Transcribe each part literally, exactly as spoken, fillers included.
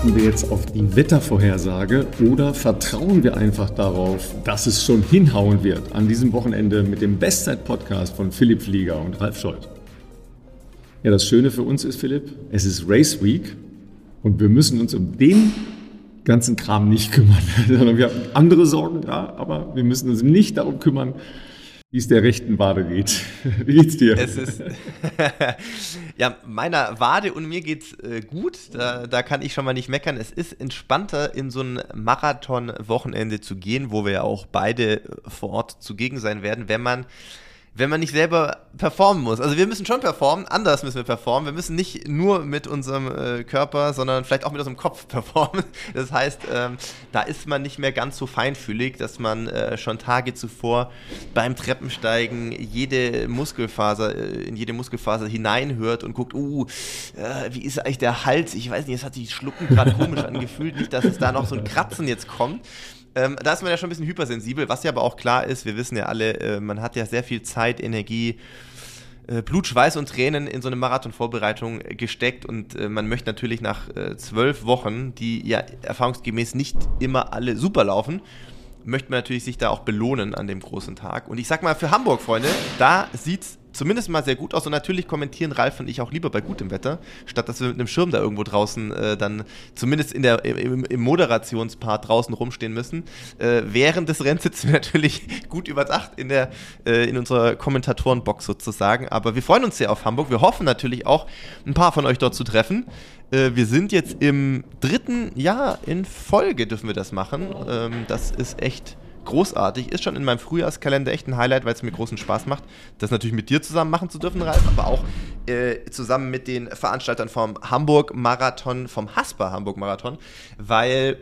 Warten wir jetzt auf die Wettervorhersage oder vertrauen wir einfach darauf, dass es schon hinhauen wird an diesem Wochenende mit dem Bestzeit-Podcast von Philipp Flieger und Ralf Scholz? Ja, das Schöne für uns ist, Philipp, es ist Race Week und wir müssen uns um den ganzen Kram nicht kümmern, sondern wir haben andere Sorgen, ja, aber wir müssen uns nicht darum kümmern, wie es der rechten Wade geht. Wie geht's dir? Es ist ja, meiner Wade und mir geht's äh, gut. Da, da kann ich schon mal nicht meckern. Es ist entspannter, in so ein Marathon-Wochenende zu gehen, wo wir ja auch beide vor Ort zugegen sein werden, wenn man wenn man nicht selber performen muss. Also wir müssen schon performen, anders müssen wir performen. Wir müssen nicht nur mit unserem äh, Körper, sondern vielleicht auch mit unserem Kopf performen. Das heißt, ähm, da ist man nicht mehr ganz so feinfühlig, dass man äh, schon Tage zuvor beim Treppensteigen jede Muskelfaser, äh, in jede Muskelfaser hineinhört und guckt, uh, äh, wie ist eigentlich der Hals? Ich weiß nicht, es hat sich Schlucken gerade komisch angefühlt. Nicht, dass es da noch so ein Kratzen jetzt kommt. Ähm, da ist man ja schon ein bisschen hypersensibel, was ja aber auch klar ist, wir wissen ja alle, äh, man hat ja sehr viel Zeit, Energie, äh, Blut, Schweiß und Tränen in so eine Marathonvorbereitung gesteckt und äh, man möchte natürlich nach äh, zwölf Wochen, die ja erfahrungsgemäß nicht immer alle super laufen, möchte man natürlich sich da auch belohnen an dem großen Tag. Und ich sag mal, für Hamburg, Freunde, da sieht's zumindest mal sehr gut aus und natürlich kommentieren Ralf und ich auch lieber bei gutem Wetter, statt dass wir mit einem Schirm da irgendwo draußen äh, dann zumindest in der, im, im Moderationspart draußen rumstehen müssen. Äh, während des Rennens sitzen wir natürlich gut überdacht in, der, äh, in unserer Kommentatorenbox sozusagen, aber wir freuen uns sehr auf Hamburg. Wir hoffen natürlich auch, ein paar von euch dort zu treffen. Äh, wir sind jetzt im dritten Jahr in Folge, dürfen wir das machen. Ähm, das ist echt großartig, ist schon in meinem Frühjahrskalender echt ein Highlight, weil es mir großen Spaß macht, das natürlich mit dir zusammen machen zu dürfen, Ralf, aber auch äh, zusammen mit den Veranstaltern vom Hamburg-Marathon, vom Haspa Hamburg-Marathon, weil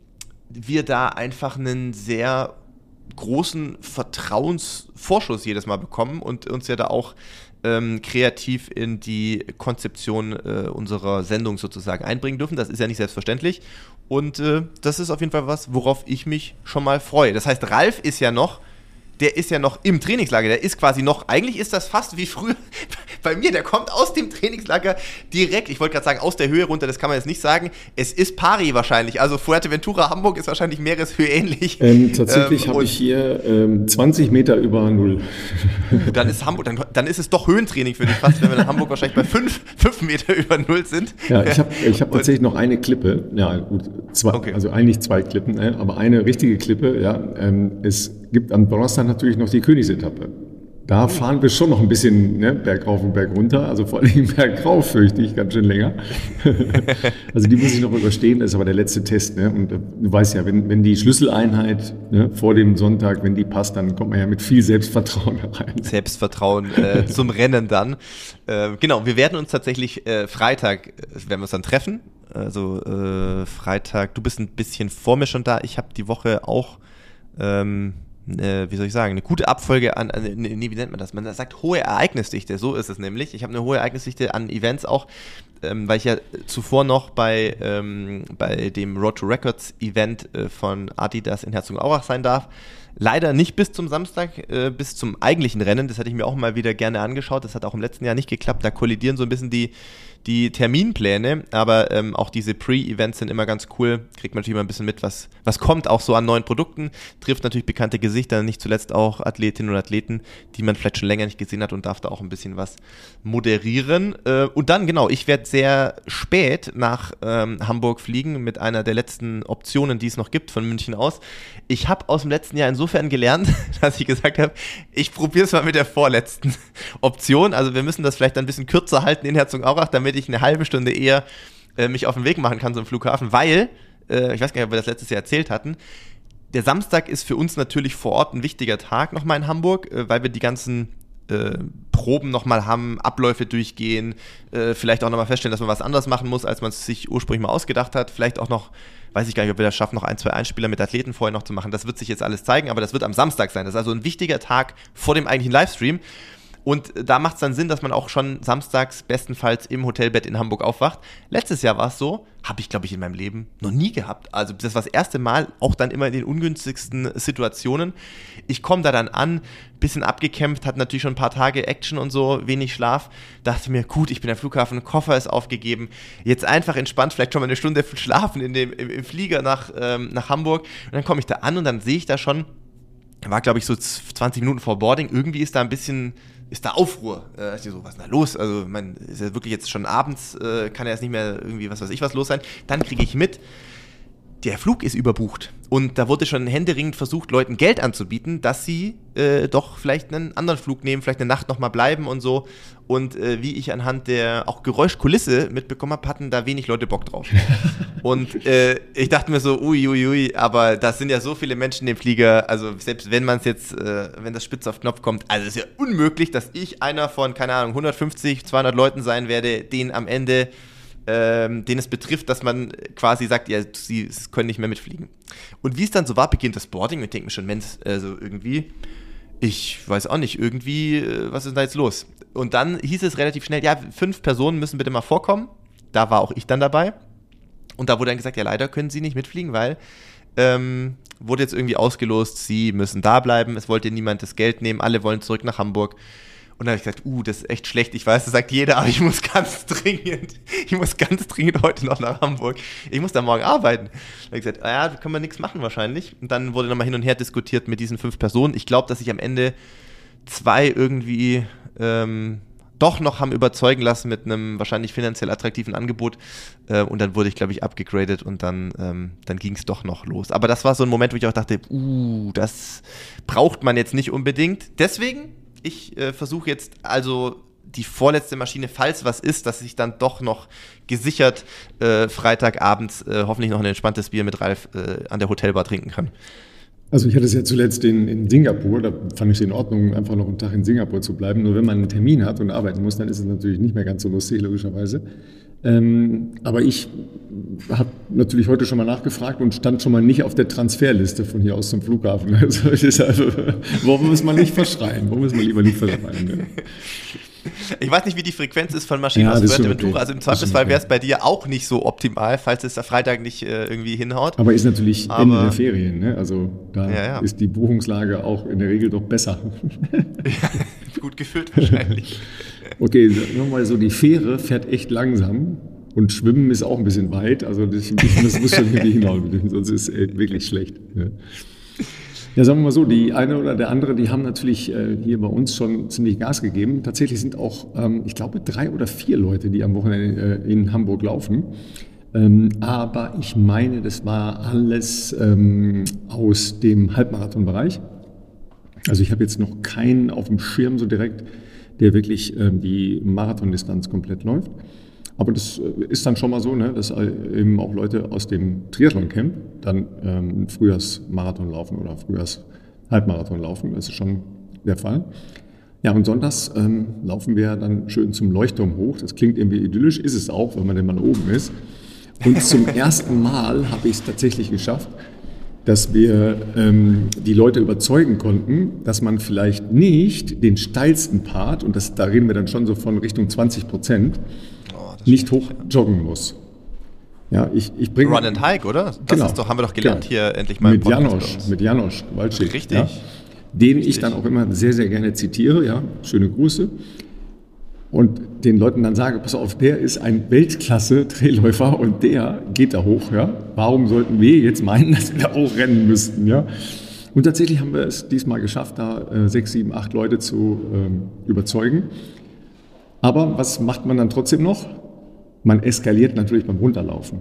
wir da einfach einen sehr großen Vertrauensvorschuss jedes Mal bekommen und uns ja da auch ähm, kreativ in die Konzeption äh, unserer Sendung sozusagen einbringen dürfen. Das ist ja nicht selbstverständlich. Und äh, das ist auf jeden Fall was, worauf ich mich schon mal freue. Das heißt, Ralf ist ja noch, der ist ja noch im Trainingslager, der ist quasi noch, eigentlich ist das fast wie früher bei mir, der kommt aus dem Trainingslager direkt, ich wollte gerade sagen, aus der Höhe runter, das kann man jetzt nicht sagen, es ist pari wahrscheinlich, also Fuerteventura, Hamburg ist wahrscheinlich Meereshöhe ähnlich. Ähm, tatsächlich ähm, habe ich hier ähm, zwanzig Meter über Null. Dann ist Hamburg, dann, dann ist es doch Höhentraining für dich fast, wenn wir in Hamburg wahrscheinlich bei fünf Meter über Null sind. Ja, ich habe ich hab tatsächlich noch eine Klippe, ja gut, zwei, okay. Also eigentlich zwei Klippen, äh, aber eine richtige Klippe, ja, ähm, es gibt am Donnerstag natürlich noch die Königsetappe. Da fahren wir schon noch ein bisschen, ne, bergauf und bergunter, also vor allem bergauf fürchte ich ganz schön länger. Also die muss ich noch überstehen, das ist aber der letzte Test. Ne? Und du weißt ja, wenn, wenn die Schlüsseleinheit, ne, vor dem Sonntag, wenn die passt, dann kommt man ja mit viel Selbstvertrauen rein. Selbstvertrauen äh, zum Rennen dann. Äh, genau, wir werden uns tatsächlich äh, Freitag, äh, werden wir uns dann treffen. Also äh, Freitag, du bist ein bisschen vor mir schon da. Ich habe die Woche auch ähm, Äh, wie soll ich sagen, eine gute Abfolge an, an nee, wie nennt man das? Man sagt hohe Ereignisdichte, so ist es nämlich. Ich habe eine hohe Ereignisdichte an Events auch, ähm, weil ich ja zuvor noch bei, ähm, bei dem Road to Records Event äh, von Adidas in Herzogenaurach sein darf. Leider nicht bis zum Samstag, äh, bis zum eigentlichen Rennen. Das hätte ich mir auch mal wieder gerne angeschaut. Das hat auch im letzten Jahr nicht geklappt. Da kollidieren so ein bisschen die, die Terminpläne. Aber ähm, auch diese Pre-Events sind immer ganz cool. Kriegt man natürlich immer ein bisschen mit, was, was kommt auch so an neuen Produkten. Trifft natürlich bekannte Gesichter, nicht zuletzt auch Athletinnen und Athleten, die man vielleicht schon länger nicht gesehen hat und darf da auch ein bisschen was moderieren. Äh, und dann, genau, ich werde sehr spät nach ähm, Hamburg fliegen mit einer der letzten Optionen, die es noch gibt, von München aus. Ich habe aus dem letzten Jahr insofern gelernt, dass ich gesagt habe, ich probiere es mal mit der vorletzten Option. Also wir müssen das vielleicht ein bisschen kürzer halten in Herzogenaurach, damit ich eine halbe Stunde eher äh, mich auf den Weg machen kann zum Flughafen, weil, äh, ich weiß gar nicht, ob wir das letztes Jahr erzählt hatten, der Samstag ist für uns natürlich vor Ort ein wichtiger Tag nochmal in Hamburg, äh, weil wir die ganzen äh, Proben nochmal haben, Abläufe durchgehen, äh, vielleicht auch nochmal feststellen, dass man was anderes machen muss, als man es sich ursprünglich mal ausgedacht hat, vielleicht auch noch, weiß ich gar nicht, ob wir das schaffen, noch ein, zwei Einspieler mit Athleten vorher noch zu machen, das wird sich jetzt alles zeigen, aber das wird am Samstag sein, das ist also ein wichtiger Tag vor dem eigentlichen Livestream. Und da macht es dann Sinn, dass man auch schon samstags bestenfalls im Hotelbett in Hamburg aufwacht. Letztes Jahr war es so, habe ich, glaube ich, in meinem Leben noch nie gehabt. Also das war das erste Mal, auch dann immer in den ungünstigsten Situationen. Ich komme da dann an, bisschen abgekämpft, hatte natürlich schon ein paar Tage Action und so, wenig Schlaf. Dachte mir, gut, ich bin am Flughafen, Koffer ist aufgegeben. Jetzt einfach entspannt, vielleicht schon mal eine Stunde schlafen in dem, im, im Flieger nach, ähm, nach Hamburg. Und dann komme ich da an und dann sehe ich da schon, war, glaube ich, so zwanzig Minuten vor Boarding, irgendwie ist da ein bisschen... ist da Aufruhr. Äh, ich so, was ist da los? Also, man ist ja wirklich jetzt schon abends, äh, kann ja jetzt nicht mehr irgendwie was weiß ich was los sein. Dann kriege ich mit, der Flug ist überbucht. Und da wurde schon händeringend versucht, Leuten Geld anzubieten, dass sie äh, doch vielleicht einen anderen Flug nehmen, vielleicht eine Nacht nochmal bleiben und so. Und äh, wie ich anhand der auch Geräuschkulisse mitbekommen habe, hatten da wenig Leute Bock drauf. Und äh, ich dachte mir so, ui, ui, ui, aber da sind ja so viele Menschen im Flieger, also selbst wenn man es jetzt, äh, wenn das spitz auf Knopf kommt, also es ist ja unmöglich, dass ich einer von, keine Ahnung, hundertfünfzig, zweihundert Leuten sein werde, den am Ende... Ähm, den es betrifft, dass man quasi sagt, ja, sie können nicht mehr mitfliegen. Und wie es dann so war, beginnt das Boarding und ich denke mir schon, Mensch, also irgendwie, ich weiß auch nicht, irgendwie, äh, was ist da jetzt los? Und dann hieß es relativ schnell, ja, fünf Personen müssen bitte mal vorkommen. Da war auch ich dann dabei. Und da wurde dann gesagt, ja, leider können sie nicht mitfliegen, weil ähm, wurde jetzt irgendwie ausgelost, sie müssen da bleiben, es wollte niemand das Geld nehmen, alle wollen zurück nach Hamburg. Und dann habe ich gesagt, uh, das ist echt schlecht. Ich weiß, das sagt jeder, aber ich muss ganz dringend, ich muss ganz dringend heute noch nach Hamburg. Ich muss da morgen arbeiten. Dann habe ich gesagt, ah ja, da können wir nichts machen wahrscheinlich. Und dann wurde nochmal hin und her diskutiert mit diesen fünf Personen. Ich glaube, dass sich am Ende zwei irgendwie ähm, doch noch haben überzeugen lassen mit einem wahrscheinlich finanziell attraktiven Angebot. Äh, und dann wurde ich, glaube ich, abgegradet und dann, ähm, dann ging es doch noch los. Aber das war so ein Moment, wo ich auch dachte, uh, das braucht man jetzt nicht unbedingt. Deswegen... Ich äh, versuche jetzt also die vorletzte Maschine, falls was ist, dass ich dann doch noch gesichert äh, Freitagabends äh, hoffentlich noch ein entspanntes Bier mit Ralf äh, an der Hotelbar trinken kann. Also ich hatte es ja zuletzt in, in Singapur, da fand ich es in Ordnung, einfach noch einen Tag in Singapur zu bleiben. Nur wenn man einen Termin hat und arbeiten muss, dann ist es natürlich nicht mehr ganz so lustig, logischerweise. Ähm, aber ich habe natürlich heute schon mal nachgefragt und stand schon mal nicht auf der Transferliste von hier aus zum Flughafen. Also deshalb, warum muss man nicht verschreien? Warum muss man lieber nicht verschreien? Ne? Ich weiß nicht, wie die Frequenz ist von Maschinen ja, aus Fuerteventura. Okay. Also im Zweifelsfall wäre es bei dir auch nicht so optimal, falls es der Freitag nicht äh, irgendwie hinhaut. Aber ist natürlich Aber, Ende der Ferien. Ne? Also da ja, ja. ist die Buchungslage auch in der Regel doch besser. Gut gefüllt wahrscheinlich. Okay, nochmal so, die Fähre fährt echt langsam und Schwimmen ist auch ein bisschen weit. Also das, das muss schon irgendwie hinhauen, sonst ist es wirklich schlecht. Ja. Ja, sagen wir mal so, die eine oder der andere, die haben natürlich äh, hier bei uns schon ziemlich Gas gegeben. Tatsächlich sind auch, ähm, ich glaube, drei oder vier Leute, die am Wochenende äh, in Hamburg laufen. Ähm, aber ich meine, das war alles ähm, aus dem Halbmarathonbereich. Also ich habe jetzt noch keinen auf dem Schirm so direkt, der wirklich ähm, die Marathondistanz komplett läuft. Aber das ist dann schon mal so, ne, dass eben auch Leute aus dem Triathlon-Camp dann ähm, Frühjahrsmarathon laufen oder Frühjahrs-Halbmarathon laufen. Das ist schon der Fall. Ja, und sonntags ähm, laufen wir dann schön zum Leuchtturm hoch. Das klingt irgendwie idyllisch, ist es auch, wenn man denn mal oben ist. Und zum ersten Mal habe ich es tatsächlich geschafft, dass wir ähm, die Leute überzeugen konnten, dass man vielleicht nicht den steilsten Part, und das, da reden wir dann schon so von Richtung zwanzig Prozent, nicht hoch joggen muss. Ja, ich, ich bringe Run and Hike, oder? Das genau, ist doch, haben wir doch gelernt genau. hier endlich mal mit Janosch, mit Janosch Walczyk, Richtig. Ja, den Richtig. ich dann auch immer sehr, sehr gerne zitiere. Ja, schöne Grüße. Und den Leuten dann sage, pass auf, der ist ein Weltklasse-Drehläufer und der geht da hoch. Ja. Warum sollten wir jetzt meinen, dass wir da auch rennen müssten? Ja? Und tatsächlich haben wir es diesmal geschafft, da äh, sechs, sieben, acht Leute zu ähm, überzeugen. Aber was macht man dann trotzdem noch? Man eskaliert natürlich beim Runterlaufen.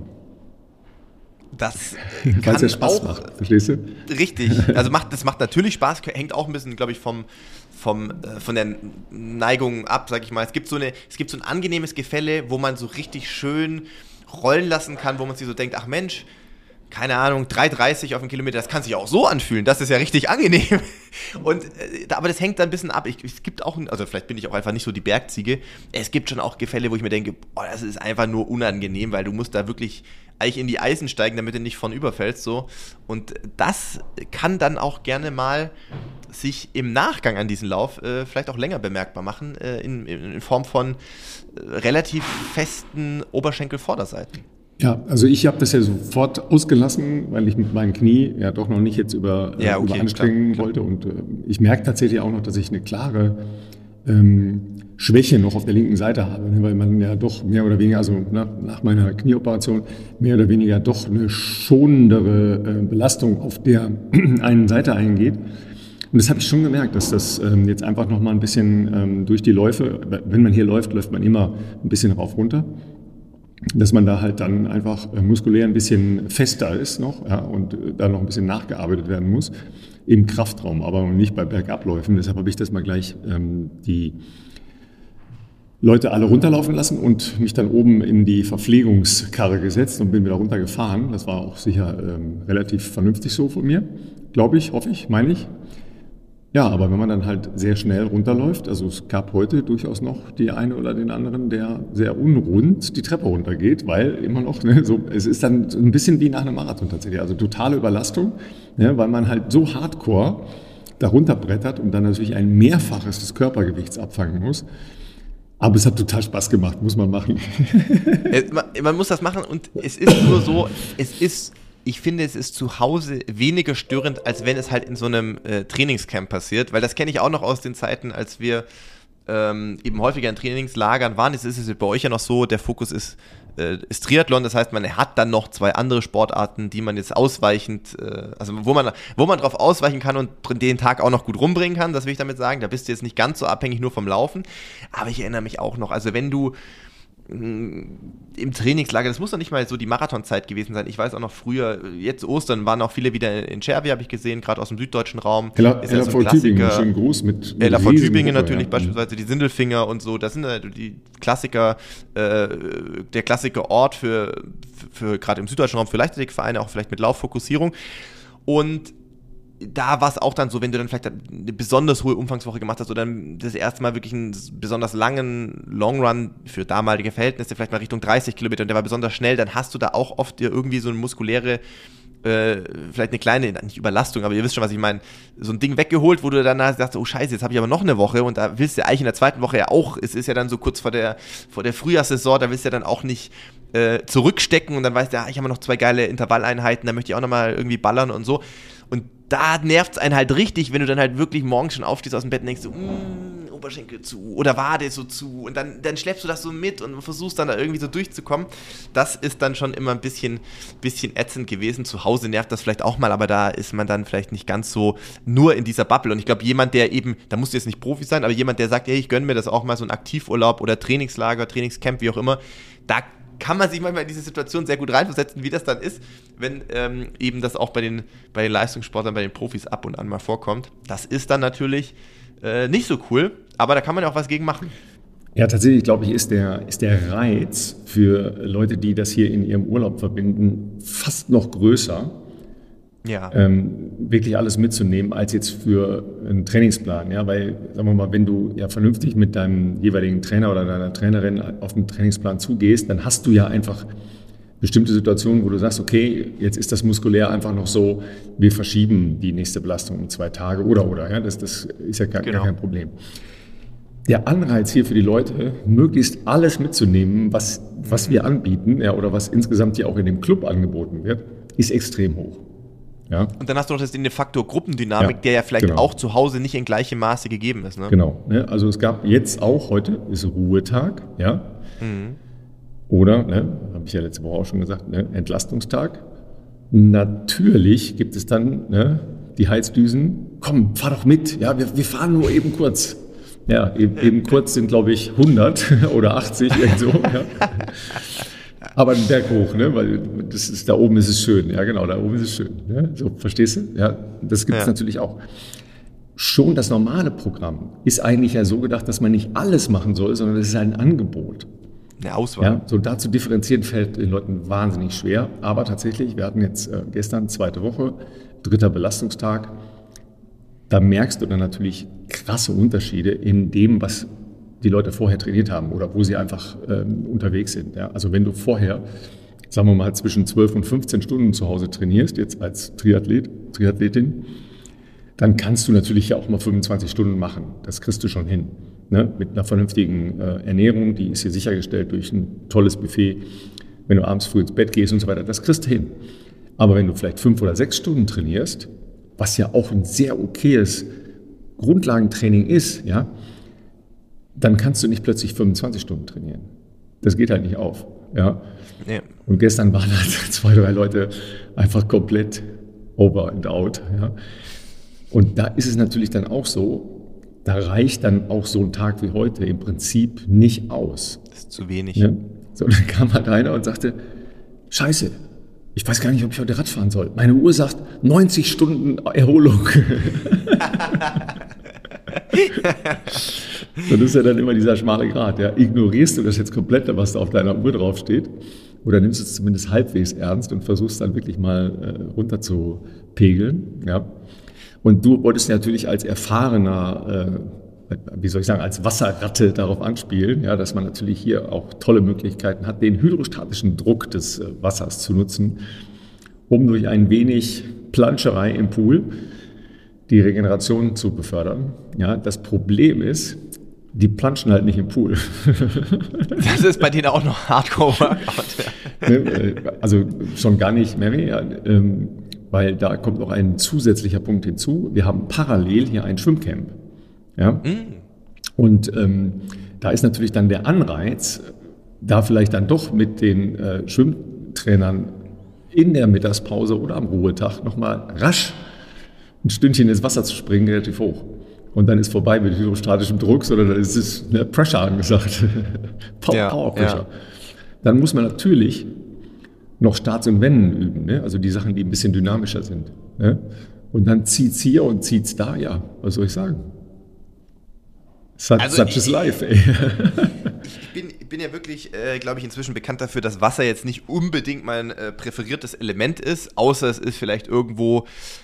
Das weil es ja Spaß macht, verstehst du? Richtig, also macht, das macht natürlich Spaß, hängt auch ein bisschen, glaube ich, vom, vom, äh, von der Neigung ab, sag ich mal. Es gibt, so eine, es gibt so ein angenehmes Gefälle, wo man so richtig schön rollen lassen kann, wo man sich so denkt, ach Mensch, keine Ahnung, drei dreißig auf den Kilometer, das kann sich auch so anfühlen, das ist ja richtig angenehm. Und, äh, aber das hängt dann ein bisschen ab. Ich, es gibt auch, also vielleicht bin ich auch einfach nicht so die Bergziege, es gibt schon auch Gefälle, wo ich mir denke, oh, das ist einfach nur unangenehm, weil du musst da wirklich eigentlich in die Eisen steigen, damit du nicht von überfällst, so. Und das kann dann auch gerne mal sich im Nachgang an diesen Lauf äh, vielleicht auch länger bemerkbar machen, äh, in, in Form von äh, relativ festen Oberschenkelvorderseiten. Ja, also ich habe das ja sofort ausgelassen, weil ich mit meinem Knie ja doch noch nicht jetzt über, ja, okay, über anstrengen klar, wollte. Und äh, ich merke tatsächlich auch noch, dass ich eine klare ähm, Schwäche noch auf der linken Seite habe, ne, weil man ja doch mehr oder weniger, also na, nach meiner Knieoperation, mehr oder weniger doch eine schonendere äh, Belastung auf der einen Seite eingeht. Und das habe ich schon gemerkt, dass das ähm, jetzt einfach noch mal ein bisschen ähm, durch die Läufe, wenn man hier läuft, läuft man immer ein bisschen rauf runter, dass man da halt dann einfach äh, muskulär ein bisschen fester ist noch, ja, und äh, da noch ein bisschen nachgearbeitet werden muss im Kraftraum, aber nicht bei Bergabläufen. Deshalb habe ich das mal gleich ähm, die Leute alle runterlaufen lassen und mich dann oben in die Verpflegungskarre gesetzt und bin wieder runtergefahren. Das war auch sicher ähm, relativ vernünftig so von mir, glaube ich, hoffe ich, meine ich. Ja, aber wenn man dann halt sehr schnell runterläuft, also es gab heute durchaus noch die eine oder den anderen, der sehr unrund die Treppe runtergeht, weil immer noch, ne, so, es ist dann so ein bisschen wie nach einem Marathon tatsächlich, also totale Überlastung, ne, weil man halt so hardcore da runterbrettert und dann natürlich ein Mehrfaches des Körpergewichts abfangen muss. Aber es hat total Spaß gemacht, muss man machen. man, man muss das machen und es ist nur so, es ist... Ich finde, es ist zu Hause weniger störend, als wenn es halt in so einem äh, Trainingscamp passiert, weil das kenne ich auch noch aus den Zeiten, als wir ähm, eben häufiger in Trainingslagern waren. Jetzt ist es bei euch ja noch so, der Fokus ist, äh, ist Triathlon, das heißt, man hat dann noch zwei andere Sportarten, die man jetzt ausweichend, äh, also wo man, wo man drauf ausweichen kann und den Tag auch noch gut rumbringen kann, das will ich damit sagen. Da bist du jetzt nicht ganz so abhängig nur vom Laufen, aber ich erinnere mich auch noch, also wenn du im Trainingslager, das muss doch nicht mal so die Marathonzeit gewesen sein. Ich weiß auch noch früher, jetzt Ostern waren auch viele wieder in Cervi, habe ich gesehen, gerade aus dem süddeutschen Raum. L V so Tübingen, schön groß mit, mit L V Tübingen natürlich, ja. Beispielsweise die Sindelfinger und so. Das sind die Klassiker, äh, der Klassiker-Ort für, für, für gerade im süddeutschen Raum für Leichtathletikvereine, auch vielleicht mit Lauffokussierung. Und da war es auch dann so, wenn du dann vielleicht eine besonders hohe Umfangswoche gemacht hast oder dann das erste Mal wirklich einen besonders langen Longrun für damalige Verhältnisse, vielleicht mal Richtung dreißig Kilometer und der war besonders schnell, dann hast du da auch oft dir irgendwie so eine muskuläre, äh, vielleicht eine kleine, nicht Überlastung, aber ihr wisst schon, was ich meine, so ein Ding weggeholt, wo du dann sagst, oh scheiße, jetzt habe ich aber noch eine Woche und da willst du eigentlich in der zweiten Woche ja auch, es ist ja dann so kurz vor der, vor der Frühjahrssaison, da willst du ja dann auch nicht äh, zurückstecken und dann weißt du, ja, ich habe noch zwei geile Intervalleinheiten, da möchte ich auch nochmal irgendwie ballern und so. Und da nervt es einen halt richtig, wenn du dann halt wirklich morgens schon aufstehst aus dem Bett und denkst so, mm, Oberschenkel zu oder Wade so zu und dann, dann schleppst du das so mit und versuchst dann da irgendwie so durchzukommen. Das ist dann schon immer ein bisschen, bisschen ätzend gewesen. Zu Hause nervt das vielleicht auch mal, aber da ist man dann vielleicht nicht ganz so nur in dieser Bubble. Und ich glaube, jemand, der eben, da musst du jetzt nicht Profi sein, aber jemand, der sagt, hey, ich gönne mir das auch mal, so ein Aktivurlaub oder Trainingslager, Trainingscamp, wie auch immer, da kann man sich manchmal in diese Situation sehr gut reinversetzen, wie das dann ist, wenn ähm, eben das auch bei den, bei den Leistungssportlern, bei den Profis ab und an mal vorkommt. Das ist dann natürlich äh, nicht so cool, aber da kann man ja auch was gegen machen. Ja, tatsächlich, glaube ich, ist der, ist der Reiz für Leute, die das hier in ihrem Urlaub verbinden, fast noch größer, ja. ähm, wirklich alles mitzunehmen, als jetzt für einen Trainingsplan. Ja, weil, sagen wir mal, wenn du ja vernünftig mit deinem jeweiligen Trainer oder deiner Trainerin auf den Trainingsplan zugehst, dann hast du ja einfach bestimmte Situationen, wo du sagst, okay, jetzt ist das muskulär einfach noch so, wir verschieben die nächste Belastung um zwei Tage oder, oder, ja, das, das ist ja gar, genau. gar kein Problem. Der Anreiz hier für die Leute, möglichst alles mitzunehmen, was, was wir anbieten, ja, oder was insgesamt hier auch in dem Club angeboten wird, ist extrem hoch. Ja. Und dann hast du noch das den Faktor Gruppendynamik, ja, der ja vielleicht genau. auch zu Hause nicht in gleichem Maße gegeben ist. Ne? Genau. Ne? Also es gab jetzt auch, heute ist Ruhetag, ja. Mhm. Oder, ne, habe ich ja letzte Woche auch schon gesagt, ne, Entlastungstag. Natürlich gibt es dann ne, die Heizdüsen. Komm, fahr doch mit. Ja, wir, wir fahren nur eben kurz. Ja, eben, eben kurz sind, glaube ich, hundert oder achtzig, so. Ja. Aber einen Berg hoch, ne? Weil das ist, da oben ist es schön. Ja, genau, da oben ist es schön. Ne? So, verstehst du? Ja, das gibt es ja. natürlich auch. Schon das normale Programm ist eigentlich ja so gedacht, dass man nicht alles machen soll, sondern es ist ein Angebot. eine Auswahl. Ja, so da zu differenzieren fällt den Leuten wahnsinnig schwer. Aber tatsächlich, wir hatten jetzt äh, gestern zweite Woche, dritter Belastungstag. Da merkst du dann natürlich krasse Unterschiede in dem, was die Leute vorher trainiert haben oder wo sie einfach ähm, unterwegs sind. Ja? Also wenn du vorher, sagen wir mal, zwischen zwölf und fünfzehn Stunden zu Hause trainierst, jetzt als Triathlet, Triathletin, dann kannst du natürlich ja auch mal fünfundzwanzig Stunden machen. Das kriegst du schon hin. Ne? Mit einer vernünftigen äh, Ernährung, die ist hier sichergestellt durch ein tolles Buffet. Wenn du abends früh ins Bett gehst und so weiter, das kriegst du hin. Aber wenn du vielleicht fünf oder sechs Stunden trainierst, was ja auch ein sehr okayes Grundlagentraining ist, ja, dann kannst du nicht plötzlich fünfundzwanzig Stunden trainieren. Das geht halt nicht auf. Ja? Ja. Und gestern waren halt zwei, drei Leute einfach komplett over and out. Ja? Und da ist es natürlich dann auch so, da reicht dann auch so ein Tag wie heute im Prinzip nicht aus. Das ist zu wenig. Ja? So, dann kam halt einer und sagte, Scheiße, ich weiß gar nicht, ob ich heute Rad fahren soll. Meine Uhr sagt neunzig Stunden Erholung. Das ist ja dann immer dieser schmale Grat. Ja. Ignorierst du das jetzt komplett, was da auf deiner Uhr draufsteht? Oder nimmst du es zumindest halbwegs ernst und versuchst dann wirklich mal äh, runter zu pegeln? Ja. Und du wolltest natürlich als erfahrener, äh, wie soll ich sagen, als Wasserratte darauf anspielen, ja, dass man natürlich hier auch tolle Möglichkeiten hat, den hydrostatischen Druck des äh, Wassers zu nutzen, um durch ein wenig Planscherei im Pool die Regeneration zu befördern. Ja, das Problem ist, die planschen halt nicht im Pool. Das ist bei denen auch noch Hardcore-Workout. Also schon gar nicht mehr, mehr, weil da kommt noch ein zusätzlicher Punkt hinzu. Wir haben parallel hier ein Schwimmcamp. Ja? Mm. Und ähm, da ist natürlich dann der Anreiz, da vielleicht dann doch mit den äh, Schwimmtrainern in der Mittagspause oder am Ruhetag nochmal rasch ein Stündchen ins Wasser zu springen, relativ hoch. Und dann ist vorbei mit hydrostatischem Druck, sondern dann ist es ne, Pressure angesagt. Power, ja, Power Pressure. Ja. Dann muss man natürlich noch Starts und Wenden üben, ne? Also die Sachen, die ein bisschen dynamischer sind. Ne? Und dann zieht's hier und zieht's da, ja, was soll ich sagen? Such, also such is life, ey. Ich bin, ich bin ja wirklich, äh, glaube ich, inzwischen bekannt dafür, dass Wasser jetzt nicht unbedingt mein äh, präferiertes Element ist, außer es ist vielleicht irgendwo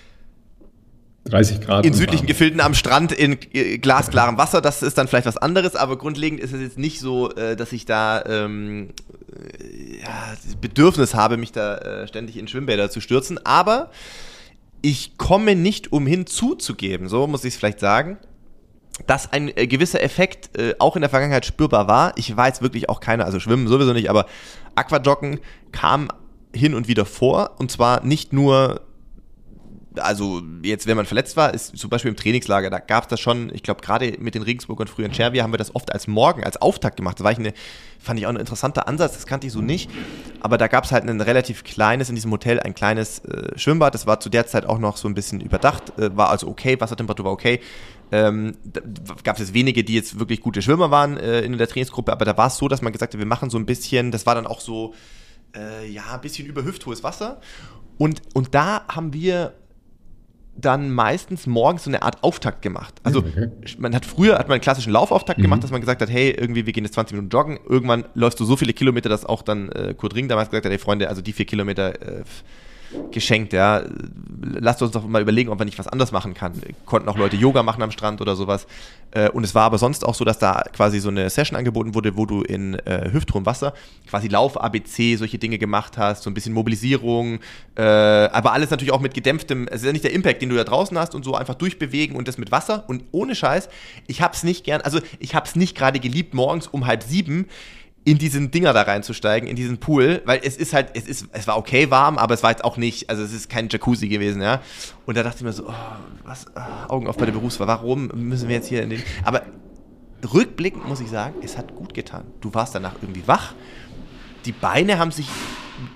dreißig Grad in südlichen Gefilden am Strand in glasklarem Wasser, das ist dann vielleicht was anderes, aber grundlegend ist es jetzt nicht so, dass ich da ähm, ja, das Bedürfnis habe, mich da äh, ständig in Schwimmbäder zu stürzen, aber ich komme nicht umhin zuzugeben, so muss ich es vielleicht sagen, dass ein äh, gewisser Effekt äh, auch in der Vergangenheit spürbar war. Ich war jetzt wirklich auch keiner, also Schwimmen sowieso nicht, aber Aquajoggen kam hin und wieder vor, und zwar nicht nur, also jetzt, wenn man verletzt war, ist zum Beispiel im Trainingslager, da gab es das schon, ich glaube gerade mit den Regensburg und früher in Cervia haben wir das oft als Morgen, als Auftakt gemacht. Das war ich eine, fand ich auch ein interessanter Ansatz, das kannte ich so nicht. Aber da gab es halt ein relativ kleines, in diesem Hotel ein kleines äh, Schwimmbad, das war zu der Zeit auch noch so ein bisschen überdacht, äh, war also okay, Wassertemperatur war okay. Ähm, da gab es jetzt wenige, die jetzt wirklich gute Schwimmer waren äh, in der Trainingsgruppe, aber da war es so, dass man gesagt hat, wir machen so ein bisschen, das war dann auch so, äh, ja, ein bisschen über hüfthohes Wasser. Und, und da haben wir dann meistens morgens so eine Art Auftakt gemacht. Also okay. man hat früher hat man einen klassischen Laufauftakt mhm. gemacht, dass man gesagt hat, hey, irgendwie wir gehen jetzt zwanzig Minuten joggen. Irgendwann läufst du so viele Kilometer, dass auch dann äh, Kurt Ring damals gesagt hat, hey Freunde, also die vier Kilometer äh, geschenkt, ja. Lasst uns doch mal überlegen, ob man nicht was anderes machen kann. Konnten auch Leute Yoga machen am Strand oder sowas. Äh, und es war aber sonst auch so, dass da quasi so eine Session angeboten wurde, wo du in äh, hüfthohem Wasser quasi Lauf-A B C, solche Dinge gemacht hast, so ein bisschen Mobilisierung, äh, aber alles natürlich auch mit gedämpftem, es ist ja nicht der Impact, den du da draußen hast und so einfach durchbewegen und das mit Wasser und ohne Scheiß, ich hab's nicht gern, also ich hab's nicht gerade geliebt, morgens um halb sieben in diesen Dinger da reinzusteigen, in diesen Pool, weil es ist halt, es ist, es war okay warm, aber es war jetzt auch nicht, also es ist kein Jacuzzi gewesen, ja. Und da dachte ich mir so, oh, was, oh, Augen auf bei der Berufswahl, warum müssen wir jetzt hier in den, aber rückblickend muss ich sagen, es hat gut getan. Du warst danach irgendwie wach, die Beine haben sich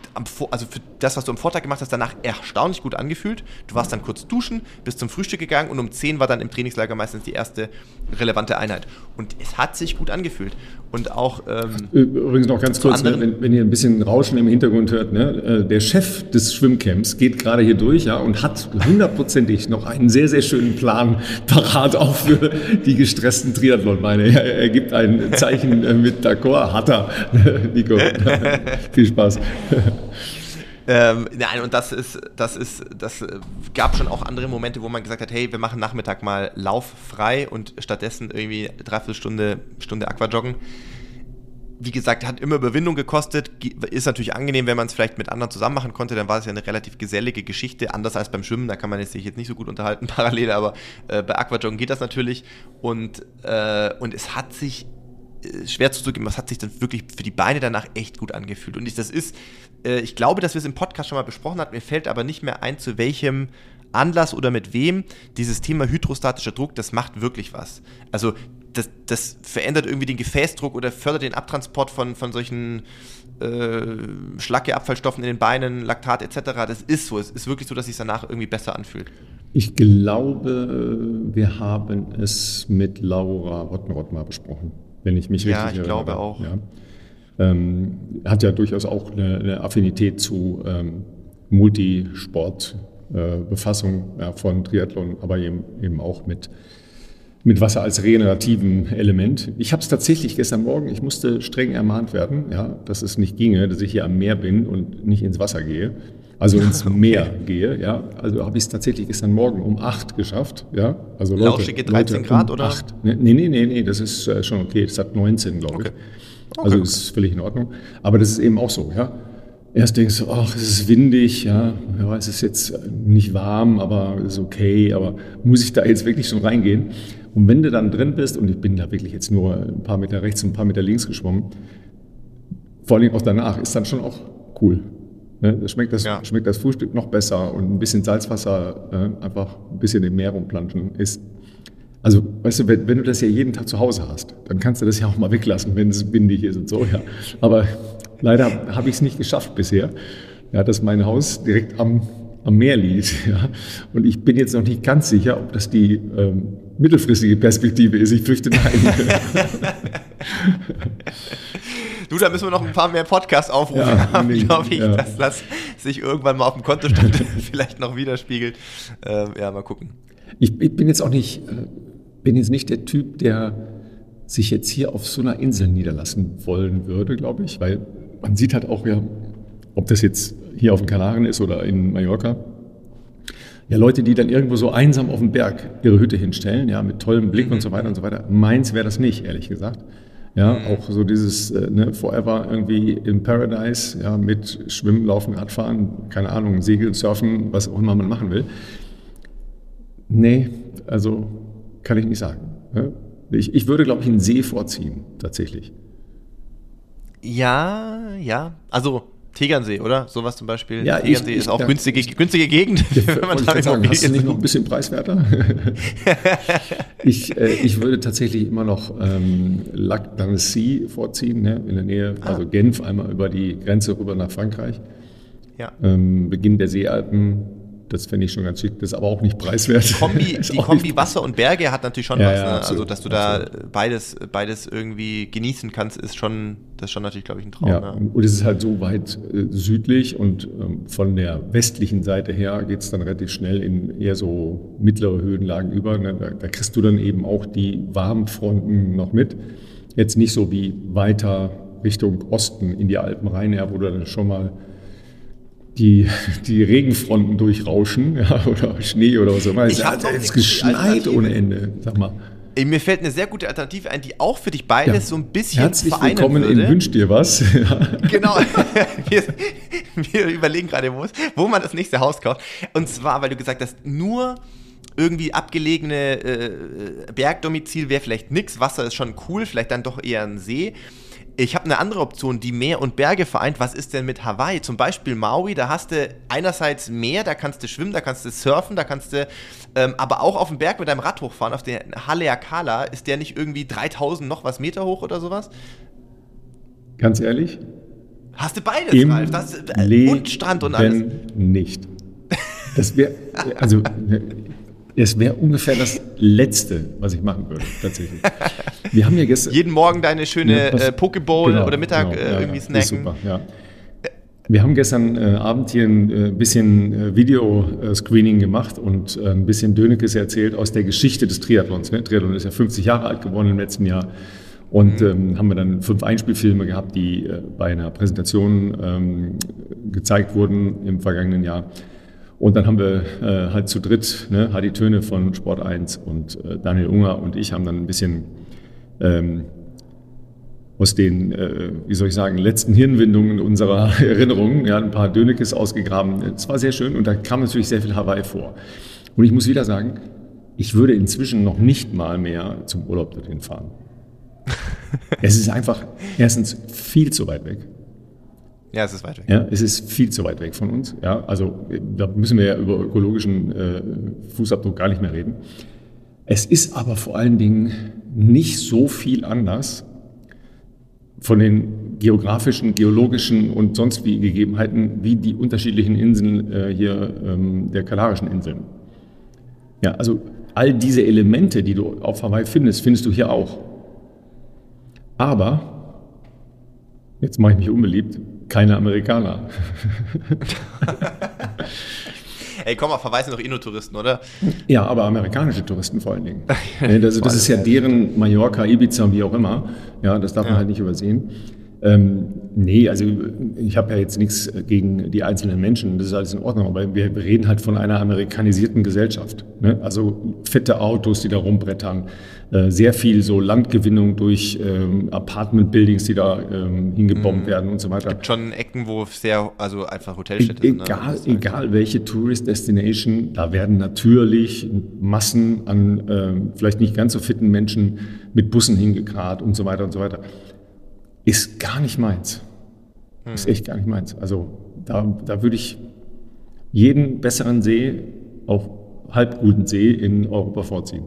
am, also für das, was du am Vortag gemacht hast, danach erstaunlich gut angefühlt. Du warst dann kurz duschen, bist zum Frühstück gegangen und um zehn war dann im Trainingslager meistens die erste relevante Einheit. Und es hat sich gut angefühlt. Und auch ähm, übrigens noch ganz kurz, ne, wenn, wenn ihr ein bisschen Rauschen im Hintergrund hört, ne, der Chef des Schwimmcamps geht gerade hier durch, ja, und hat hundertprozentig noch einen sehr, sehr schönen Plan parat auch für die gestressten Triathlon-Beine. Er, er gibt ein Zeichen mit D'accord, hat er, Nico. Viel Spaß. Ähm, nein, und das ist, das ist, das gab schon auch andere Momente, wo man gesagt hat, hey, wir machen Nachmittag mal lauffrei und stattdessen irgendwie dreiviertel Stunde, Stunde Aquajoggen. Wie gesagt, hat immer Überwindung gekostet, ist natürlich angenehm, wenn man es vielleicht mit anderen zusammen machen konnte, dann war es ja eine relativ gesellige Geschichte, anders als beim Schwimmen, da kann man sich jetzt nicht so gut unterhalten parallel, aber äh, bei Aquajoggen geht das natürlich und, äh, und es hat sich schwer zuzugeben, was hat sich dann wirklich für die Beine danach echt gut angefühlt. Und ich, das ist, äh, ich glaube, dass wir es im Podcast schon mal besprochen hatten, mir fällt aber nicht mehr ein, zu welchem Anlass oder mit wem dieses Thema hydrostatischer Druck, das macht wirklich was. Also das, das verändert irgendwie den Gefäßdruck oder fördert den Abtransport von, von solchen äh, Schlacke-Abfallstoffen in den Beinen, Laktat et cetera. Das ist so, es ist wirklich so, dass es sich danach irgendwie besser anfühlt. Ich glaube, wir haben es mit Laura Ottenrott mal besprochen. Wenn ich mich richtig erinnere. Ja, ich glaube erinnere. auch. Ja. Ähm, hat ja durchaus auch eine, eine Affinität zu ähm, Multisport-Befassung äh, ja, von Triathlon, aber eben, eben auch mit, mit Wasser als regenerativen Element. Ich habe es tatsächlich gestern Morgen, ich musste streng ermahnt werden, ja, dass es nicht ginge, dass ich hier am Meer bin und nicht ins Wasser gehe. Also ins okay. Meer gehe, ja. Also habe ich es tatsächlich gestern Morgen um acht geschafft, ja. Also Leute, Lauschige dreizehn Leute, Grad, um oder? acht. Nee, nee, nee, nee, das ist äh, schon okay. Es hat neunzehn, glaube ich. Okay. Okay, also okay. Das ist völlig in Ordnung. Aber das ist eben auch so, ja. Erst denkst du, ach, es ist windig, ja. Ja, es ist jetzt nicht warm, aber es ist okay. Aber muss ich da jetzt wirklich schon reingehen? Und wenn du dann drin bist, und ich bin da wirklich jetzt nur ein paar Meter rechts und ein paar Meter links geschwommen, vor allem auch danach, ist dann schon auch cool. Ne, das schmeckt, das, ja. schmeckt das Frühstück noch besser und ein bisschen Salzwasser, äh, einfach ein bisschen im Meer rumplanschen ist. Also, weißt du, wenn, wenn du das ja jeden Tag zu Hause hast, dann kannst du das ja auch mal weglassen, wenn es windig ist und so, ja. Aber leider habe ich es nicht geschafft bisher, ja, dass mein Haus direkt am, am Meer liegt, ja. Und ich bin jetzt noch nicht ganz sicher, ob das die ähm, mittelfristige Perspektive ist. Ich fürchte nein. Du, da müssen wir noch ein paar mehr Podcasts aufrufen, ja, nee, glaube ich, ja. dass das sich irgendwann mal auf dem Kontostand vielleicht noch widerspiegelt. Ähm, ja, mal gucken. Ich, ich bin jetzt auch nicht, bin jetzt nicht der Typ, der sich jetzt hier auf so einer Insel niederlassen wollen würde, glaube ich, weil man sieht halt auch ja, ob das jetzt hier auf den Kanaren ist oder in Mallorca, ja, Leute, die dann irgendwo so einsam auf dem Berg ihre Hütte hinstellen, ja, mit tollem Blick mhm. und so weiter und so weiter. Meins wäre das nicht, ehrlich gesagt. Ja, auch so dieses äh, ne, Forever irgendwie in Paradise, ja, mit Schwimmen, Laufen, Radfahren, keine Ahnung, Segeln, Surfen, was auch immer man machen will. Nee, also kann ich nicht sagen. Ne? Ich, ich würde, glaube ich, einen See vorziehen, tatsächlich. Ja, ja, also Tegernsee, oder? Sowas zum Beispiel. Ja, Tegernsee ich, ist auch ja, günstige, günstige Gegend. Ja, wenn man ich sagen, hast du nicht noch ein bisschen preiswerter? ich, äh, ich würde tatsächlich immer noch ähm, Lac d'Annecy vorziehen, ne, in der Nähe, ah. also Genf, einmal über die Grenze rüber nach Frankreich. Ja. Ähm, Beginn der Seealpen. Das fände ich schon ganz schick, das ist aber auch nicht preiswert. Die Kombi, die Kombi Wasser und Berge hat natürlich schon ja, was, ja, ne? absolut, Also dass du absolut. da beides, beides irgendwie genießen kannst, ist schon, das ist schon natürlich, glaube ich, ein Traum. Ja, ne? und es ist halt so weit äh, südlich und ähm, von der westlichen Seite her geht es dann relativ schnell in eher so mittlere Höhenlagen über. Ne? Da, da kriegst du dann eben auch die Warmfronten noch mit. Jetzt nicht so wie weiter Richtung Osten in die Alpen rein, ja, wo du dann schon mal die, die Regenfronten durchrauschen, ja, oder Schnee oder was auch immer. Es hat jetzt geschneit ohne Ende, sag mal. Ey, mir fällt eine sehr gute Alternative ein, die auch für dich beides ja. so ein bisschen Herzlich vereinen willkommen würde. in Wünsch dir was. Ja. Genau, wir, wir überlegen gerade, wo, wo man das nächste Haus kauft. Und zwar, weil du gesagt hast, nur irgendwie abgelegene äh, Bergdomizil wäre vielleicht nix, Wasser ist schon cool, vielleicht dann doch eher ein See. Ich habe eine andere Option, die Meer und Berge vereint. Was ist denn mit Hawaii? Zum Beispiel Maui, da hast du einerseits Meer, da kannst du schwimmen, da kannst du surfen, da kannst du ähm, aber auch auf dem Berg mit deinem Rad hochfahren, auf der Haleakala. Ist der nicht irgendwie dreitausend noch was Meter hoch oder sowas? Ganz ehrlich, Hast du beides, Im Ralf? Das, äh, und Strand und alles? Nicht. Das wäre, also, es wäre ungefähr das Letzte, was ich machen würde, tatsächlich. Wir haben ja gestern... Jeden Morgen deine schöne ja, äh, Pokeball genau, oder Mittag genau, äh, irgendwie ja, snacken. Super, ja. Wir haben gestern äh, Abend hier ein äh, bisschen äh, Videoscreening gemacht und äh, ein bisschen Dönekes erzählt aus der Geschichte des Triathlons. Ne? Triathlon ist ja fünfzig Jahre alt geworden im letzten Jahr. Und ähm, haben wir dann fünf Einspielfilme gehabt, die äh, bei einer Präsentation ähm, gezeigt wurden im vergangenen Jahr. Und dann haben wir äh, halt zu dritt, ne, Hadi Töne von Sport eins und äh, Daniel Unger und ich haben dann ein bisschen ähm, aus den, äh, wie soll ich sagen, letzten Hirnwindungen unserer Erinnerungen, ja, ein paar Dönekes ausgegraben. Es war sehr schön und da kam natürlich sehr viel Hawaii vor. Und ich muss wieder sagen, ich würde inzwischen noch nicht mal mehr zum Urlaub dorthin fahren. Es ist einfach erstens viel zu weit weg. Ja, es ist weit weg. Ja, es ist viel zu weit weg von uns. Ja, also da müssen wir ja über ökologischen äh, Fußabdruck gar nicht mehr reden. Es ist aber vor allen Dingen nicht so viel anders von den geografischen, geologischen und sonst wie Gegebenheiten wie die unterschiedlichen Inseln äh, hier ähm, der Kanarischen Inseln. Ja, also all diese Elemente, die du auf Hawaii findest, findest du hier auch. Aber, jetzt mache ich mich unbeliebt, keine Amerikaner. Ey, komm mal, verweisen doch Inno-Touristen, oder? Ja, aber amerikanische Touristen vor allen Dingen. Also das ist ja deren Mallorca, Ibiza, wie auch immer. Ja, das darf man ja. halt nicht übersehen. Ähm, nee, also ich habe ja jetzt nichts gegen die einzelnen Menschen, das ist alles in Ordnung, aber wir reden halt von einer amerikanisierten Gesellschaft. Ne? Also fette Autos, die da rumbrettern, äh, sehr viel so Landgewinnung durch ähm, Apartment-Buildings, die da ähm, hingebombt mm. werden und so weiter. Es gibt schon Ecken, wo sehr, also einfach Hotelstädte e- egal, sind. Ne? Egal welche Tourist-Destination, da werden natürlich Massen an äh, vielleicht nicht ganz so fitten Menschen mit Bussen hingekarrt und so weiter und so weiter. Ist gar nicht meins. Hm. Ist echt gar nicht meins. Also da, da würde ich jeden besseren See, auch halb guten See in Europa vorziehen.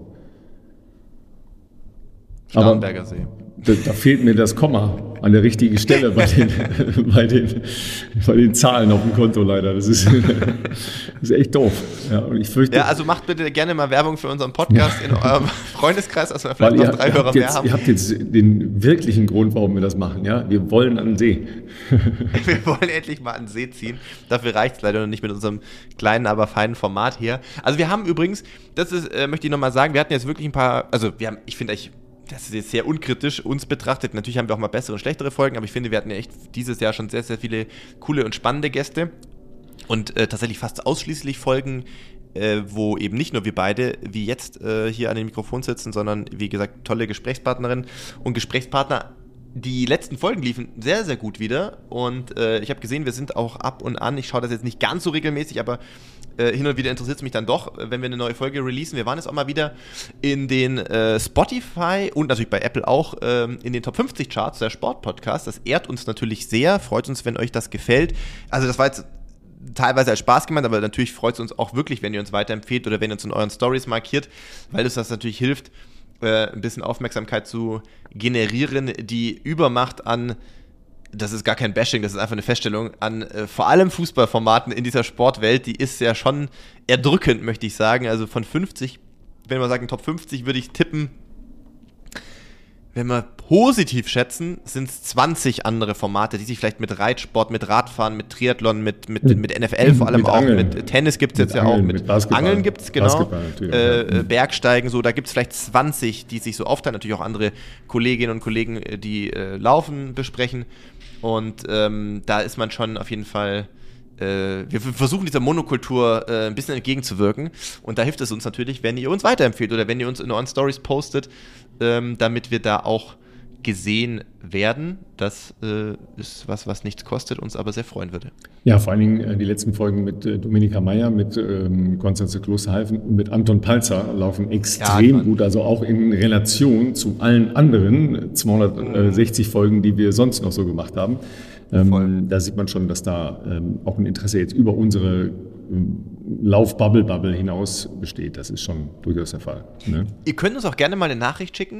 Starnberger See. Da, da fehlt mir das Komma an der richtigen Stelle bei den, bei den, bei den Zahlen auf dem Konto leider. Das ist, das ist echt doof. Ja, und ich fürchte, ja, also macht bitte gerne mal Werbung für unseren Podcast ja. in eurem Freundeskreis, dass wir vielleicht noch drei ihr Hörer jetzt, mehr haben. Ihr habt jetzt den wirklichen Grund, warum wir das machen. Ja? Wir wollen an den See. Wir wollen endlich mal an den See ziehen. Dafür reicht es leider noch nicht mit unserem kleinen, aber feinen Format hier. Also wir haben übrigens, das ist, äh, möchte ich nochmal sagen, wir hatten jetzt wirklich ein paar, also wir haben, ich finde eigentlich, das ist jetzt sehr unkritisch uns betrachtet. Natürlich haben wir auch mal bessere und schlechtere Folgen, aber ich finde, wir hatten ja echt dieses Jahr schon sehr, sehr viele coole und spannende Gäste. Und äh, tatsächlich fast ausschließlich Folgen, äh, wo eben nicht nur wir beide wie jetzt äh, hier an dem Mikrofon sitzen, sondern wie gesagt tolle Gesprächspartnerinnen und Gesprächspartner. Die letzten Folgen liefen sehr, sehr gut wieder und äh, ich habe gesehen, wir sind auch ab und an, ich schaue das jetzt nicht ganz so regelmäßig, aber äh, hin und wieder interessiert es mich dann doch, wenn wir eine neue Folge releasen. Wir waren jetzt auch mal wieder in den äh, Spotify und natürlich bei Apple auch ähm, in den Top fünfzig Charts der Sportpodcast. Das ehrt uns natürlich sehr, freut uns, wenn euch das gefällt. Also das war jetzt teilweise als Spaß gemeint, aber natürlich freut es uns auch wirklich, wenn ihr uns weiterempfehlt oder wenn ihr uns in euren Stories markiert, weil uns das natürlich hilft, ein bisschen Aufmerksamkeit zu generieren, die Übermacht an, das ist gar kein Bashing, das ist einfach eine Feststellung, an äh, vor allem Fußballformaten in dieser Sportwelt, die ist ja schon erdrückend, möchte ich sagen. Also von fünfzig, wenn wir sagen Top fünfzig, würde ich tippen, wenn wir positiv schätzen, sind es zwanzig andere Formate, die sich vielleicht mit Reitsport, mit Radfahren, mit Triathlon, mit, mit, mit N F L vor allem mit auch, Angeln. mit Tennis gibt es jetzt ja Angeln, auch, mit, mit Angeln gibt es, genau, äh, ja. Bergsteigen, so, da gibt es vielleicht zwanzig, die sich so aufteilen, natürlich auch andere Kolleginnen und Kollegen, die äh, Laufen besprechen und ähm, da ist man schon auf jeden Fall, äh, wir versuchen dieser Monokultur äh, ein bisschen entgegenzuwirken und da hilft es uns natürlich, wenn ihr uns weiterempfehlt oder wenn ihr uns in euren Stories postet, ähm, damit wir da auch gesehen werden. Das äh, ist was, was nichts kostet, uns aber sehr freuen würde. Ja, vor allen Dingen äh, die letzten Folgen mit äh, Dominika Meier, mit ähm, Konstanze Klosterhalfen und mit Anton Palzer laufen extrem ja, gut, also auch in Relation zu allen anderen zweihundertsechzig mhm. Folgen, die wir sonst noch so gemacht haben. Ähm, da sieht man schon, dass da ähm, auch ein Interesse jetzt über unsere ähm, Lauf-Bubble-Bubble hinaus besteht. Das ist schon durchaus der Fall. Ne? Ihr könnt uns auch gerne mal eine Nachricht schicken,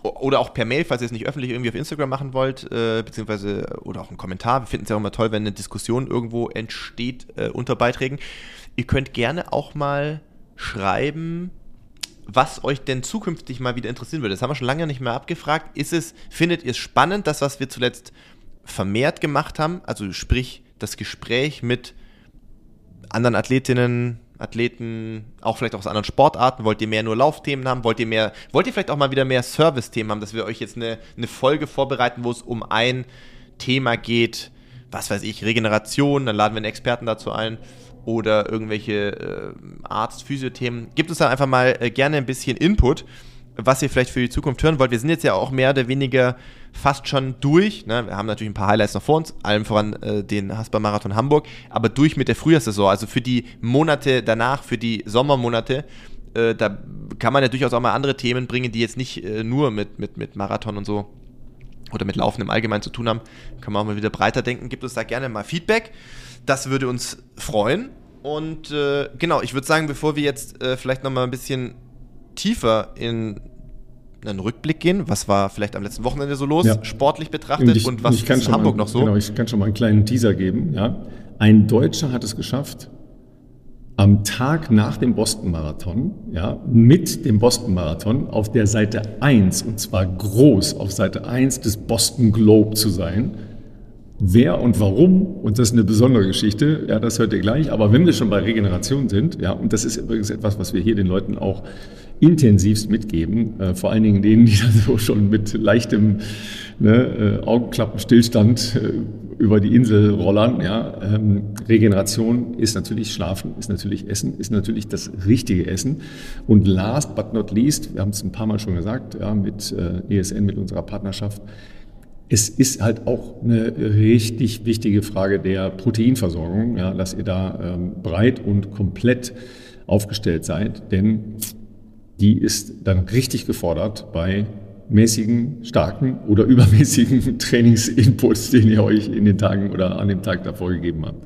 oder auch per Mail, falls ihr es nicht öffentlich irgendwie auf Instagram machen wollt, äh, beziehungsweise oder auch einen Kommentar. Wir finden es ja auch immer toll, wenn eine Diskussion irgendwo entsteht äh, unter Beiträgen. Ihr könnt gerne auch mal schreiben, was euch denn zukünftig mal wieder interessieren würde. Das haben wir schon lange nicht mehr abgefragt. Ist es, findet ihr es spannend, das, was wir zuletzt vermehrt gemacht haben, also sprich das Gespräch mit anderen Athletinnen, Athleten, auch vielleicht aus anderen Sportarten? Wollt ihr mehr nur Laufthemen haben? Wollt ihr mehr, wollt ihr vielleicht auch mal wieder mehr Service-Themen haben, dass wir euch jetzt eine, eine Folge vorbereiten, wo es um ein Thema geht, was weiß ich, Regeneration, dann laden wir einen Experten dazu ein oder irgendwelche äh, Arzt-Physio-Themen. Gebt uns dann einfach mal äh, gerne ein bisschen Input, was ihr vielleicht für die Zukunft hören wollt. Wir sind jetzt ja auch mehr oder weniger fast schon durch. Ne? Wir haben natürlich ein paar Highlights noch vor uns, allem voran äh, den Haspa-Marathon Hamburg, aber durch mit der Frühjahrssaison, also für die Monate danach, für die Sommermonate, äh, da kann man ja durchaus auch mal andere Themen bringen, die jetzt nicht äh, nur mit, mit, mit Marathon und so oder mit Laufen im Allgemeinen zu tun haben. Kann man auch mal wieder breiter denken. Gebt uns da gerne mal Feedback. Das würde uns freuen. Und äh, genau, ich würde sagen, bevor wir jetzt äh, vielleicht nochmal ein bisschen tiefer in einen Rückblick gehen. Was war vielleicht am letzten Wochenende so los, ja. sportlich betrachtet und, ich, und was ist in Hamburg mal, noch so? Genau, ich kann schon mal einen kleinen Teaser geben. Ja. Ein Deutscher hat es geschafft, am Tag nach dem Boston-Marathon, ja, mit dem Boston-Marathon auf der Seite eins, und zwar groß auf Seite eins des Boston Globe zu sein. Wer und warum, und das ist eine besondere Geschichte, ja, das hört ihr gleich, aber wenn wir schon bei Regeneration sind, ja, und das ist übrigens etwas, was wir hier den Leuten auch intensivst mitgeben, äh, vor allen Dingen denen, die dann so schon mit leichtem ne, äh, Augenklappenstillstand äh, über die Insel rollern, ja, ähm, Regeneration ist natürlich Schlafen, ist natürlich Essen, ist natürlich das richtige Essen und last but not least, wir haben es ein paar Mal schon gesagt, ja, mit äh, E S N, mit unserer Partnerschaft, es ist halt auch eine richtig wichtige Frage der Proteinversorgung, ja, dass ihr da ähm, breit und komplett aufgestellt seid, denn die ist dann richtig gefordert bei mäßigen, starken oder übermäßigen Trainingsinputs, den ihr euch in den Tagen oder an dem Tag davor gegeben habt.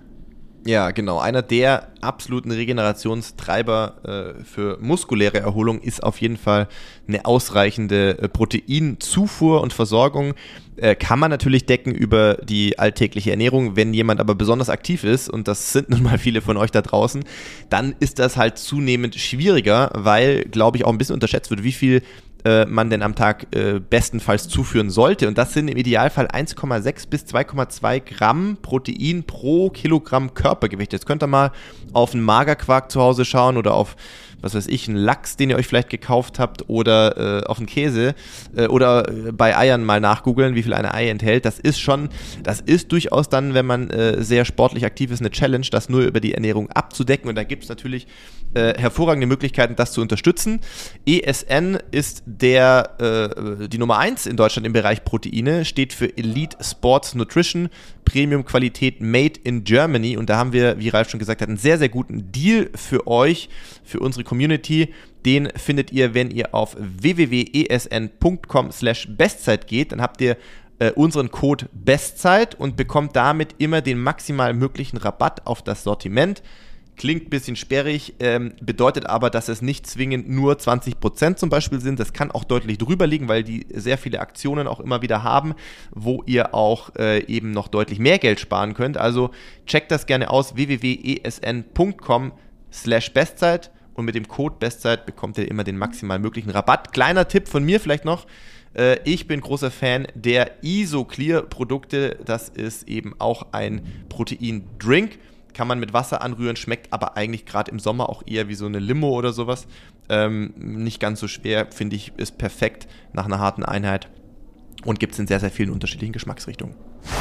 Ja, genau. Einer der absoluten Regenerationstreiber äh, für muskuläre Erholung ist auf jeden Fall eine ausreichende äh, Proteinzufuhr und Versorgung. Äh, kann man natürlich decken über die alltägliche Ernährung. Wenn jemand aber besonders aktiv ist, und das sind nun mal viele von euch da draußen, dann ist das halt zunehmend schwieriger, weil, glaube ich, auch ein bisschen unterschätzt wird, wie viel man denn am Tag äh, bestenfalls zuführen sollte. Und das sind im Idealfall eins Komma sechs bis zwei Komma zwei Gramm Protein pro Kilogramm Körpergewicht. Jetzt könnt ihr mal auf einen Magerquark zu Hause schauen oder auf, was weiß ich, einen Lachs, den ihr euch vielleicht gekauft habt oder äh, auf einen Käse äh, oder äh, bei Eiern mal nachgoogeln, wie viel ein Ei enthält. Das ist schon, das ist durchaus dann, wenn man äh, sehr sportlich aktiv ist, eine Challenge, das nur über die Ernährung abzudecken. Und da gibt es natürlich äh, hervorragende Möglichkeiten, das zu unterstützen. E S N ist der äh, die Nummer eins in Deutschland im Bereich Proteine, steht für Elite Sports Nutrition, Premium-Qualität Made in Germany. Und da haben wir, wie Ralf schon gesagt hat, einen sehr, sehr guten Deal für euch, für unsere Community. Den findet ihr, wenn ihr auf w w w punkt e s n punkt com slash bestzeit geht. Dann habt ihr äh, unseren Code Bestzeit und bekommt damit immer den maximal möglichen Rabatt auf das Sortiment. Klingt ein bisschen sperrig, ähm, bedeutet aber, dass es nicht zwingend nur zwanzig Prozent zum Beispiel sind. Das kann auch deutlich drüber liegen, weil die sehr viele Aktionen auch immer wieder haben, wo ihr auch äh, eben noch deutlich mehr Geld sparen könnt. Also checkt das gerne aus, w w w punkt e s n punkt com slash bestzeit, und mit dem Code Bestzeit bekommt ihr immer den maximal möglichen Rabatt. Kleiner Tipp von mir vielleicht noch. Äh, ich bin großer Fan der Isoclear-Produkte. Das ist eben auch ein Protein-Drink. Kann man mit Wasser anrühren, schmeckt aber eigentlich gerade im Sommer auch eher wie so eine Limo oder sowas. Ähm, nicht ganz so schwer, finde ich, ist perfekt nach einer harten Einheit und gibt es in sehr, sehr vielen unterschiedlichen Geschmacksrichtungen.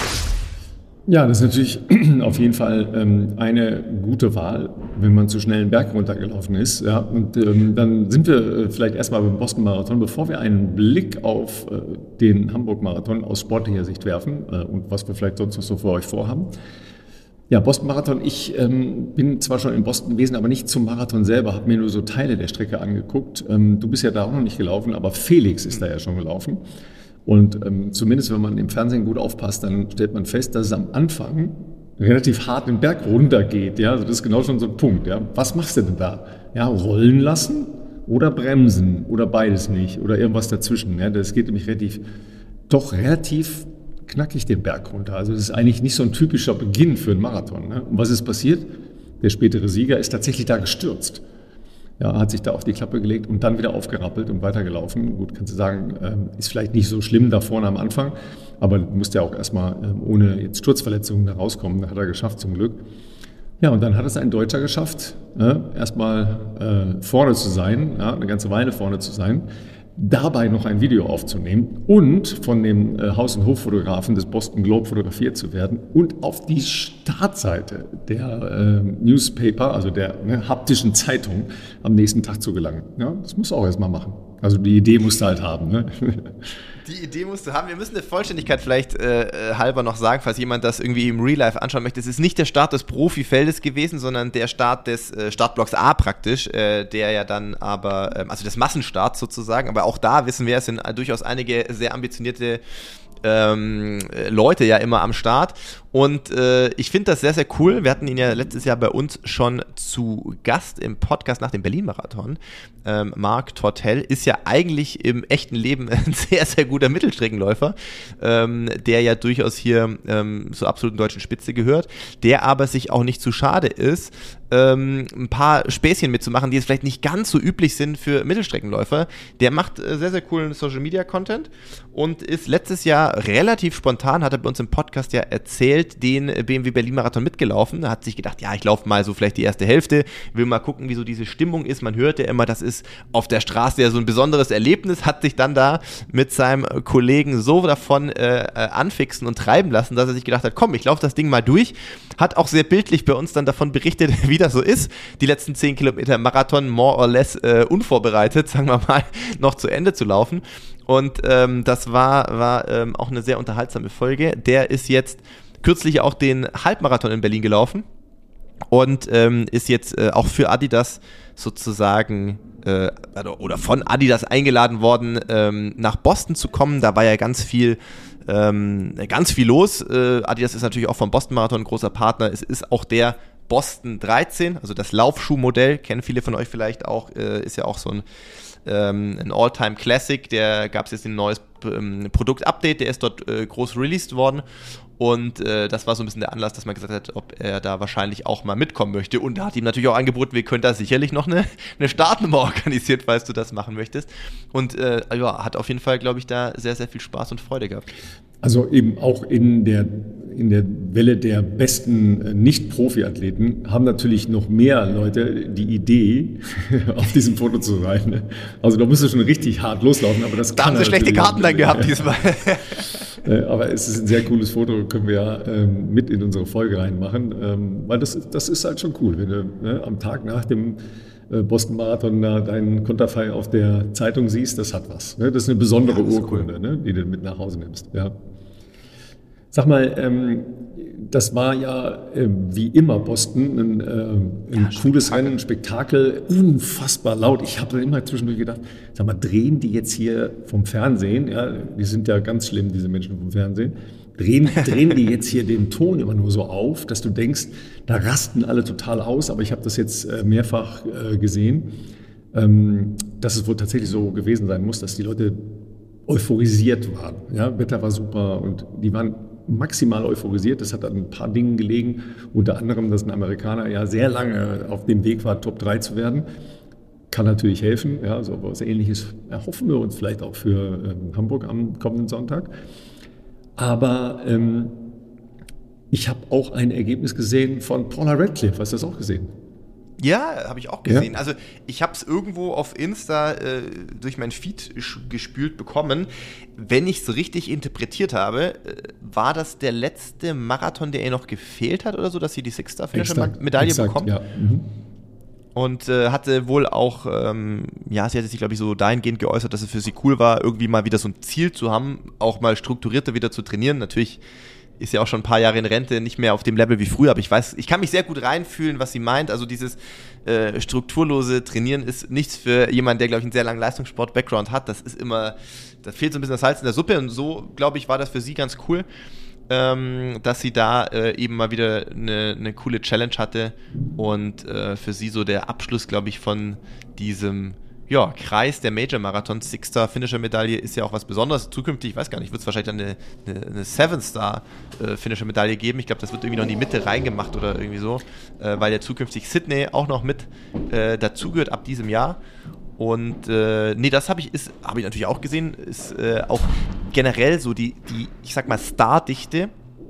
Ja, das ist natürlich auf jeden Fall ähm, eine gute Wahl, wenn man zu schnell einen Berg runtergelaufen ist. Ja. Und ähm, dann sind wir äh, vielleicht erstmal beim Boston-Marathon, bevor wir einen Blick auf äh, den Hamburg-Marathon aus sportlicher Sicht werfen äh, und was wir vielleicht sonst noch so für euch vorhaben. Ja, Boston-Marathon. Ich ähm, bin zwar schon in Boston gewesen, aber nicht zum Marathon selber, habe mir nur so Teile der Strecke angeguckt. Ähm, du bist ja da auch noch nicht gelaufen, aber Felix ist da ja schon gelaufen. Und ähm, zumindest, wenn man im Fernsehen gut aufpasst, dann stellt man fest, dass es am Anfang relativ hart den Berg runter geht. Ja? Also das ist genau schon so ein Punkt. Ja? Was machst du denn da? Ja, rollen lassen oder bremsen oder beides nicht oder irgendwas dazwischen. Ja, das geht nämlich relativ, doch relativ knackig den Berg runter. Also das ist eigentlich nicht so ein typischer Beginn für einen Marathon. Ne? Und was ist passiert? Der spätere Sieger ist tatsächlich da gestürzt. Ja, hat sich da auf die Klappe gelegt und dann wieder aufgerappelt und weitergelaufen. Gut, kannst du sagen, ist vielleicht nicht so schlimm da vorne am Anfang, aber du musst ja auch erstmal ohne jetzt Sturzverletzungen da rauskommen. Das hat er geschafft zum Glück. Ja, und dann hat es ein Deutscher geschafft, äh, erstmal äh, vorne zu sein, ja, eine ganze Weile vorne zu sein, dabei noch ein Video aufzunehmen und von dem äh, Haus- und Hoffotografen des Boston Globe fotografiert zu werden und auf die Startseite der äh, Newspaper, also der ne, haptischen Zeitung, am nächsten Tag zu gelangen. Ja, das musst du auch erstmal machen. Also die Idee musst du halt haben. Ne? Die Idee musst du haben. Wir müssen der Vollständigkeit vielleicht äh, halber noch sagen, falls jemand das irgendwie im Real Life anschauen möchte. Es ist nicht der Start des Profifeldes gewesen, sondern der Start des äh, Startblocks A praktisch, äh, der ja dann aber, äh, also des Massenstarts sozusagen. Aber auch da wissen wir, es sind durchaus einige sehr ambitionierte ähm, Leute ja immer am Start. Und äh, ich finde das sehr, sehr cool. Wir hatten ihn ja letztes Jahr bei uns schon zu Gast im Podcast nach dem Berlin-Marathon. Ähm, Marc Tortel ist ja eigentlich im echten Leben ein sehr, sehr guter Mittelstreckenläufer, ähm, der ja durchaus hier ähm, zur absoluten deutschen Spitze gehört, der aber sich auch nicht zu schade ist, ähm, ein paar Späßchen mitzumachen, die jetzt vielleicht nicht ganz so üblich sind für Mittelstreckenläufer. Der macht äh, sehr, sehr coolen Social-Media-Content und ist letztes Jahr relativ spontan, hat er bei uns im Podcast ja erzählt, den B M W Berlin-Marathon mitgelaufen. Da hat sich gedacht, ja, ich laufe mal so vielleicht die erste Hälfte, will mal gucken, wie so diese Stimmung ist. Man hört ja immer, das ist auf der Straße ja so ein besonderes Erlebnis, hat sich dann da mit seinem Kollegen so davon äh, anfixen und treiben lassen, dass er sich gedacht hat, komm, ich laufe das Ding mal durch. Hat auch sehr bildlich bei uns dann davon berichtet, wie das so ist, die letzten zehn Kilometer Marathon more or less äh, unvorbereitet, sagen wir mal, noch zu Ende zu laufen. Und ähm, das war, war ähm, auch eine sehr unterhaltsame Folge. Der ist jetzt kürzlich auch den Halbmarathon in Berlin gelaufen und ähm, ist jetzt äh, auch für Adidas sozusagen äh, oder von Adidas eingeladen worden, ähm, nach Boston zu kommen. Da war ja ganz viel ähm, ganz viel los. Äh, Adidas ist natürlich auch vom Boston Marathon ein großer Partner. Es ist auch der Boston dreizehn, also das Laufschuhmodell, kennen viele von euch vielleicht auch, äh, ist ja auch so ein ähm, ein All-Time-Classic, der gab es jetzt ein neues ähm, Produkt-Update, der ist dort äh, groß released worden und äh, das war so ein bisschen der Anlass, dass man gesagt hat, ob er da wahrscheinlich auch mal mitkommen möchte und da hat ihm natürlich auch angeboten, wir können da sicherlich noch eine, eine Startnummer organisiert, falls du das machen möchtest und äh, ja, hat auf jeden Fall, glaube ich, da sehr, sehr viel Spaß und Freude gehabt. Also eben auch in der, in der Welle der besten Nicht-Profi-Athleten haben natürlich noch mehr Leute die Idee, auf diesem Foto zu sein. Ne? Also da musst du schon richtig hart loslaufen. Aber das da haben sie schlechte Karten dann gehabt diesmal. Aber es ist ein sehr cooles Foto, können wir ja ähm, mit in unsere Folge reinmachen. Ähm, weil das, das ist halt schon cool, wenn du ne, am Tag nach dem Boston Marathon da deinen Konterfei auf der Zeitung siehst, das hat was. Ne? Das ist eine besondere ja, Urkunde, cool. ne? Die du mit nach Hause nimmst. Ja. Sag mal, ähm, das war ja äh, wie immer Boston ein, äh, ein ja, cooles Rennen, ein Spektakel, unfassbar laut. Ich habe dann immer zwischendurch gedacht, sag mal, drehen die jetzt hier vom Fernsehen, ja, die sind ja ganz schlimm, diese Menschen vom Fernsehen, drehen, drehen die jetzt hier den Ton immer nur so auf, dass du denkst, da rasten alle total aus, aber ich habe das jetzt äh, mehrfach äh, gesehen, ähm, dass es wohl tatsächlich so gewesen sein muss, dass die Leute euphorisiert waren. Ja, Wetter war super und die waren maximal euphorisiert. Das hat an ein paar Dingen gelegen, unter anderem, dass ein Amerikaner ja sehr lange auf dem Weg war, Top drei zu werden. Kann natürlich helfen. Ja, so was Ähnliches erhoffen wir uns vielleicht auch für ähm, Hamburg am kommenden Sonntag. Aber ähm, ich habe auch ein Ergebnis gesehen von Paula Radcliffe. Hast du das auch gesehen? Ja, habe ich auch gesehen. Ja. Also ich habe es irgendwo auf Insta äh, durch mein Feed gespült bekommen. Wenn ich es richtig interpretiert habe, äh, war das der letzte Marathon, der ihr noch gefehlt hat oder so, dass sie die Six-Star-Finisher-Medaille bekommt? Ja. Mhm. Und äh, hatte wohl auch, ähm, ja, sie hatte sich, glaube ich, so dahingehend geäußert, dass es für sie cool war, irgendwie mal wieder so ein Ziel zu haben, auch mal strukturierter wieder zu trainieren. Natürlich ist ja auch schon ein paar Jahre in Rente, nicht mehr auf dem Level wie früher, aber ich weiß, ich kann mich sehr gut reinfühlen, was sie meint. Also dieses äh, strukturlose Trainieren ist nichts für jemanden, der, glaube ich, einen sehr langen Leistungssport-Background hat. Das ist immer, da fehlt so ein bisschen das Salz in der Suppe und so, glaube ich, war das für sie ganz cool, ähm, dass sie da äh, eben mal wieder eine, eine coole Challenge hatte und äh, für sie so der Abschluss, glaube ich, von diesem ja, Kreis der Major-Marathon, Six-Star-Finisher-Medaille ist ja auch was Besonderes. Zukünftig, ich weiß gar nicht, wird es wahrscheinlich dann eine, eine, eine Seven-Star-Finisher-Medaille geben. Ich glaube, das wird irgendwie noch in die Mitte reingemacht oder irgendwie so, äh, weil ja zukünftig Sydney auch noch mit äh, dazugehört ab diesem Jahr. Und äh, nee, das habe ich, hab ich natürlich auch gesehen, ist äh, auch generell so die, die, ich sag mal, Stardichte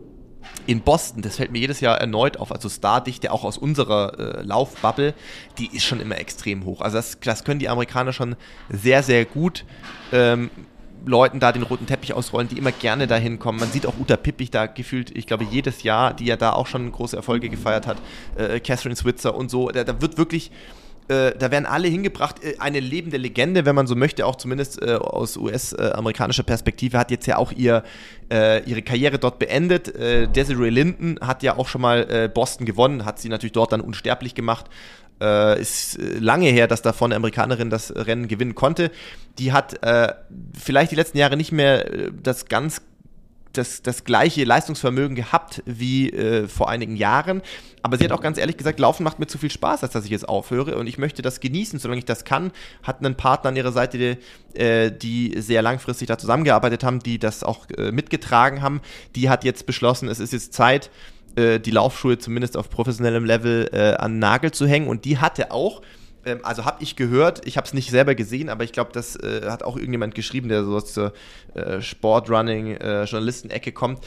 in Boston, das fällt mir jedes Jahr erneut auf, also Stardichte auch aus unserer äh, Laufbubble, die ist schon immer extrem hoch. Also das, das können die Amerikaner schon sehr, sehr gut ähm, Leuten da den roten Teppich ausrollen, die immer gerne dahin kommen. Man sieht auch Uta Pippich da gefühlt, ich glaube, jedes Jahr, die ja da auch schon große Erfolge gefeiert hat, äh, Catherine Switzer und so, da, da wird wirklich... Äh, da werden alle hingebracht, äh, eine lebende Legende, wenn man so möchte, auch zumindest äh, aus U S-amerikanischer Perspektive, hat jetzt ja auch ihr, äh, ihre Karriere dort beendet. Äh, Desiree Linden hat ja auch schon mal äh, Boston gewonnen, hat sie natürlich dort dann unsterblich gemacht. Äh, ist äh, lange her, dass davon eine Amerikanerin das Rennen gewinnen konnte. Die hat äh, vielleicht die letzten Jahre nicht mehr äh, das ganz Das, das gleiche Leistungsvermögen gehabt wie äh, vor einigen Jahren. Aber sie hat auch ganz ehrlich gesagt, Laufen macht mir zu viel Spaß, als dass ich jetzt aufhöre. Und ich möchte das genießen, solange ich das kann. Hat einen Partner an ihrer Seite, die, äh, die sehr langfristig da zusammengearbeitet haben, die das auch äh, mitgetragen haben. Die hat jetzt beschlossen, es ist jetzt Zeit, äh, die Laufschuhe zumindest auf professionellem Level äh, an den Nagel zu hängen. Und die hatte auch, also habe ich gehört, ich habe es nicht selber gesehen, aber ich glaube, das äh, hat auch irgendjemand geschrieben, der so aus der äh, Sportrunning-Journalisten-Ecke äh, kommt.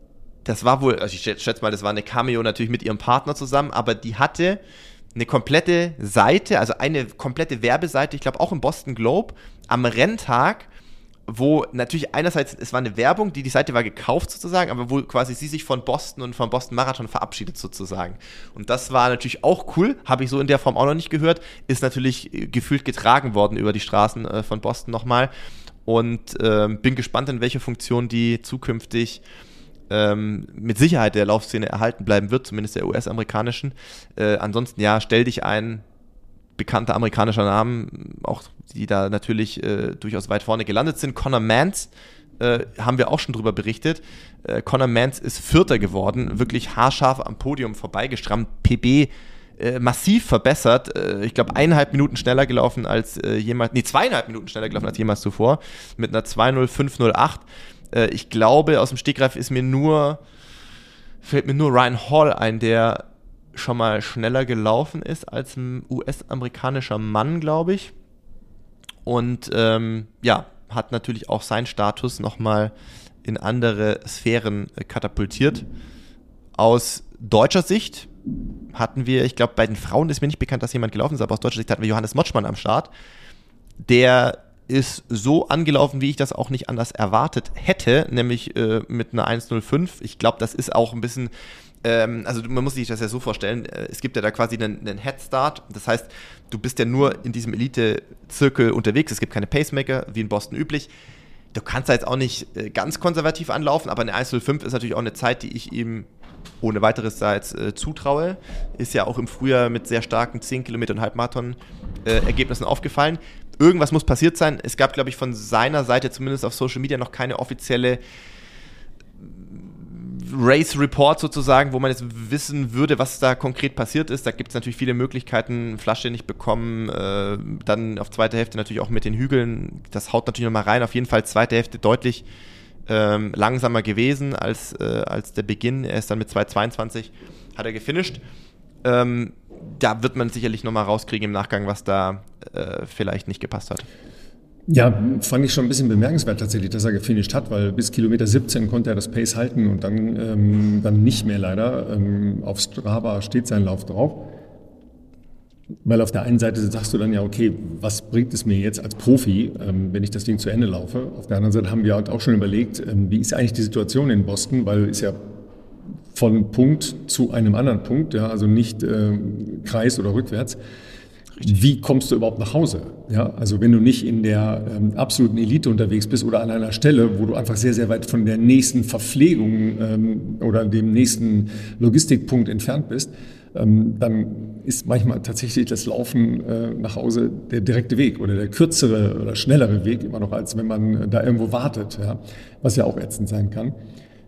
Das war wohl, also ich schätze mal, das war eine Cameo natürlich mit ihrem Partner zusammen, aber die hatte eine komplette Seite, also eine komplette Werbeseite, ich glaube auch im Boston Globe, am Renntag, wo natürlich einerseits, es war eine Werbung, die, die Seite war gekauft sozusagen, aber wo quasi sie sich von Boston und vom Boston Marathon verabschiedet sozusagen. Und das war natürlich auch cool, habe ich so in der Form auch noch nicht gehört, ist natürlich gefühlt getragen worden über die Straßen äh, von Boston nochmal und ähm, bin gespannt, in welcher Funktion die zukünftig ähm, mit Sicherheit der Laufszene erhalten bleiben wird, zumindest der U S-amerikanischen. Äh, ansonsten, ja, stell dich ein, bekannter amerikanischer Namen, auch die da natürlich äh, durchaus weit vorne gelandet sind. Conor Mantz, äh, haben wir auch schon drüber berichtet. Äh, Conor Mantz ist Vierter geworden, wirklich haarscharf am Podium vorbeigestrammt, P B äh, massiv verbessert. Äh, ich glaube, eineinhalb Minuten schneller gelaufen als äh, jemals, nee, zweieinhalb Minuten schneller gelaufen als jemals zuvor, mit einer zwei null fünf null acht. Äh, ich glaube, aus dem Stegreif ist mir nur, fällt mir nur Ryan Hall ein, der schon mal schneller gelaufen ist als ein U S-amerikanischer Mann, glaube ich. Und ähm, ja, hat natürlich auch seinen Status nochmal in andere Sphären äh, katapultiert. Aus deutscher Sicht hatten wir, ich glaube, bei den Frauen ist mir nicht bekannt, dass jemand gelaufen ist, aber aus deutscher Sicht hatten wir Johannes Motschmann am Start. Der ist so angelaufen, wie ich das auch nicht anders erwartet hätte, nämlich äh, mit einer eins null fünf. Ich glaube, das ist auch ein bisschen... Also man muss sich das ja so vorstellen, es gibt ja da quasi einen, einen Head Start, das heißt, du bist ja nur in diesem Elite-Zirkel unterwegs, es gibt keine Pacemaker, wie in Boston üblich. Du kannst da jetzt auch nicht ganz konservativ anlaufen, aber eine eins null fünf ist natürlich auch eine Zeit, die ich ihm ohne weiteres da jetzt äh, zutraue. Ist ja auch im Frühjahr mit sehr starken zehn Kilometer und Halbmarathon-Ergebnissen äh, aufgefallen. Irgendwas muss passiert sein. Es gab, glaube ich, von seiner Seite zumindest auf Social Media noch keine offizielle Race Report sozusagen, wo man jetzt wissen würde, was da konkret passiert ist. Da gibt es natürlich viele Möglichkeiten, Flasche nicht bekommen, äh, dann auf zweiter Hälfte natürlich auch mit den Hügeln, das haut natürlich nochmal rein. Auf jeden Fall zweite Hälfte deutlich ähm, langsamer gewesen als, äh, als der Beginn. Er ist dann mit zwei zweiundzwanzig, hat er gefinisht. Ähm, da wird man sicherlich nochmal rauskriegen im Nachgang, was da äh, vielleicht nicht gepasst hat. Ja, fand ich schon ein bisschen bemerkenswert tatsächlich, dass er gefinisht hat, weil bis Kilometer siebzehn konnte er das Pace halten und dann, ähm, dann nicht mehr leider. Ähm, auf Strava steht sein Lauf drauf. Weil auf der einen Seite sagst du dann ja, okay, was bringt es mir jetzt als Profi, ähm, wenn ich das Ding zu Ende laufe? Auf der anderen Seite haben wir halt auch schon überlegt, ähm, wie ist eigentlich die Situation in Boston, weil es ja von Punkt zu einem anderen Punkt, ja, also nicht äh, Kreis oder rückwärts. Wie kommst du überhaupt nach Hause? Ja, also wenn du nicht in der ähm, absoluten Elite unterwegs bist oder an einer Stelle, wo du einfach sehr, sehr weit von der nächsten Verpflegung ähm, oder dem nächsten Logistikpunkt entfernt bist, ähm, dann ist manchmal tatsächlich das Laufen äh, nach Hause der direkte Weg oder der kürzere oder schnellere Weg immer noch, als wenn man da irgendwo wartet, ja, was ja auch ätzend sein kann.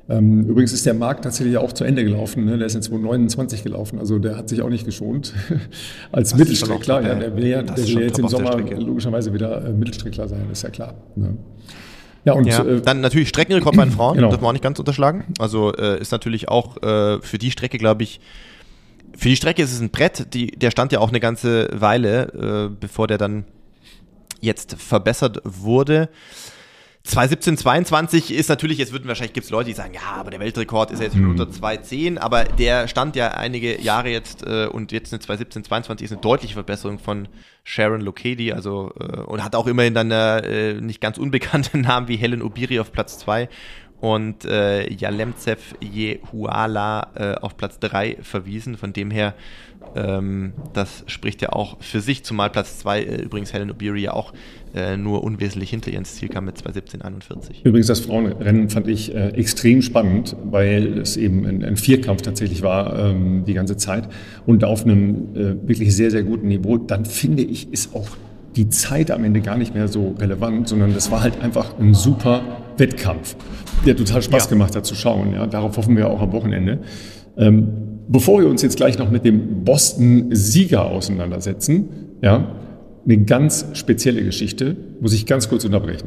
Ähm, übrigens ist der Markt tatsächlich auch zu Ende gelaufen. Ne? Der ist in zwanzig neunundzwanzig gelaufen, also der hat sich auch nicht geschont. Als das Mittelstreckler, ja, der will ja, der will ja jetzt im Sommer logischerweise wieder äh, Mittelstreckler sein, ist ja klar. Ne? Ja, und ja, äh, dann natürlich Streckenrekord bei den Frauen, genau. Darf man auch nicht ganz unterschlagen. Also äh, ist natürlich auch äh, für die Strecke, glaube ich, für die Strecke ist es ein Brett, die, der stand ja auch eine ganze Weile, äh, bevor der dann jetzt verbessert wurde. zwei siebzehn zweiundzwanzig ist natürlich, jetzt würden wahrscheinlich, gibt es Leute, die sagen, ja, aber der Weltrekord ist ja jetzt schon unter zwei zehn, aber der stand ja einige Jahre jetzt äh, und jetzt eine zwei siebzehn zweiundzwanzig ist eine deutliche Verbesserung von Sharon Lokedi, also äh, und hat auch immerhin dann äh, nicht ganz unbekannte Namen wie Helen Obiri auf Platz zwei und äh, Yalemtsev Jehuala äh, auf Platz drei verwiesen, von dem her ähm, das spricht ja auch für sich, zumal Platz zwei äh, übrigens Helen Obiri ja auch äh, nur unwesentlich hinter ihr ins Ziel kam mit zwei siebzehn einundvierzig. Übrigens das Frauenrennen fand ich äh, extrem spannend, weil es eben ein, ein Vierkampf tatsächlich war ähm, die ganze Zeit und auf einem äh, wirklich sehr, sehr guten Niveau. Dann finde ich, ist auch die Zeit am Ende gar nicht mehr so relevant, sondern das war halt einfach ein super Wettkampf, der total Spaß ja. gemacht hat zu schauen. Ja, darauf hoffen wir auch am Wochenende. Ähm, bevor wir uns jetzt gleich noch mit dem Boston-Sieger auseinandersetzen, ja, eine ganz spezielle Geschichte, muss ich ganz kurz unterbrechen.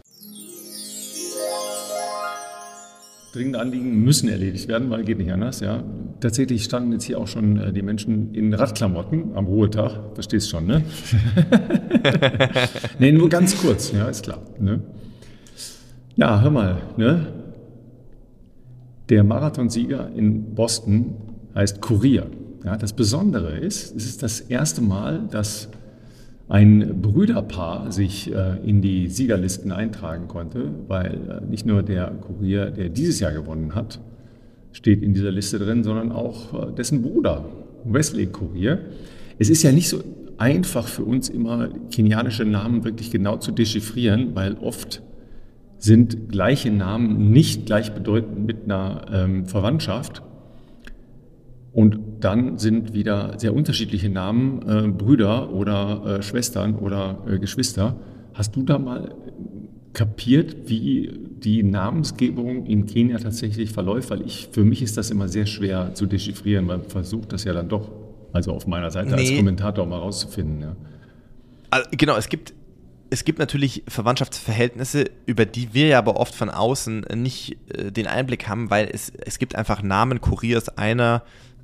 Dringende Anliegen müssen erledigt werden, weil geht nicht anders. Ja. Tatsächlich standen jetzt hier auch schon äh, die Menschen in Radklamotten am Ruhetag. Verstehst schon, ne? Nee, nur ganz kurz, ja, ist klar. Ne? Ja, hör mal, ne? Der Marathonsieger in Boston heißt Courier. Ja, das Besondere ist, es ist das erste Mal, dass ein Brüderpaar sich äh, in die Siegerlisten eintragen konnte, weil äh, nicht nur der Courier, der dieses Jahr gewonnen hat, steht in dieser Liste drin, sondern auch äh, dessen Bruder, Wesley Courier. Es ist ja nicht so einfach für uns immer, kenianische Namen wirklich genau zu dechiffrieren, weil oft sind gleiche Namen nicht gleichbedeutend mit einer ähm, Verwandtschaft. Und dann sind wieder sehr unterschiedliche Namen, äh, Brüder oder äh, Schwestern oder äh, Geschwister. Hast du da mal kapiert, wie die Namensgebung in Kenia tatsächlich verläuft? Weil ich, für mich ist das immer sehr schwer zu dechiffrieren. Man versucht das ja dann doch, also auf meiner Seite nee. als Kommentator mal rauszufinden. Ja. Also, genau, es gibt Es gibt natürlich Verwandtschaftsverhältnisse, über die wir ja aber oft von außen nicht äh, den Einblick haben, weil es, es gibt einfach Namen, Couriers einer,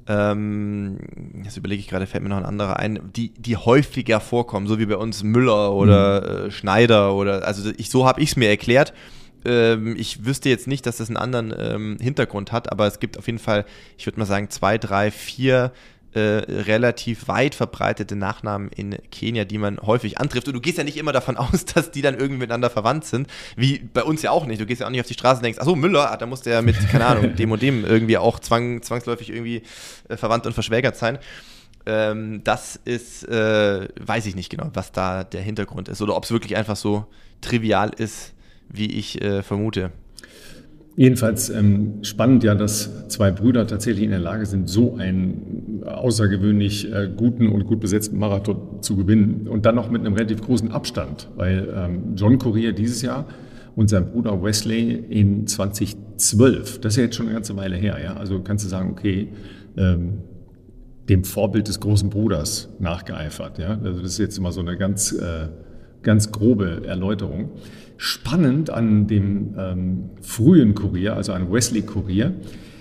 ähm, jetzt überlege ich gerade, fällt mir noch ein anderer ein, die, die häufiger vorkommen, so wie bei uns Müller oder mhm. äh, Schneider oder, also ich, so habe ich es mir erklärt. Ähm, ich wüsste jetzt nicht, dass das einen anderen ähm, Hintergrund hat, aber es gibt auf jeden Fall, ich würde mal sagen, zwei, drei, vier Äh, relativ weit verbreitete Nachnamen in Kenia, die man häufig antrifft. Und du gehst ja nicht immer davon aus, dass die dann irgendwie miteinander verwandt sind, wie bei uns ja auch nicht. Du gehst ja auch nicht auf die Straße und denkst, ach so, Müller, da musste ja mit, keine Ahnung, dem und dem irgendwie auch zwang, zwangsläufig irgendwie äh, verwandt und verschwägert sein. Ähm, das ist, äh, weiß ich nicht genau, was da der Hintergrund ist oder ob es wirklich einfach so trivial ist, wie ich äh, vermute. Jedenfalls ähm, spannend ja, dass zwei Brüder tatsächlich in der Lage sind, so einen außergewöhnlich äh, guten und gut besetzten Marathon zu gewinnen und dann noch mit einem relativ großen Abstand, weil ähm, John Courier dieses Jahr und sein Bruder Wesley in zwanzig zwölf, das ist ja jetzt schon eine ganze Weile her, ja, also kannst du sagen, okay, ähm, dem Vorbild des großen Bruders nachgeeifert, ja, also das ist jetzt immer so eine ganz, äh, ganz grobe Erläuterung. Spannend an dem ähm, frühen Courier, also an Wesley Courier,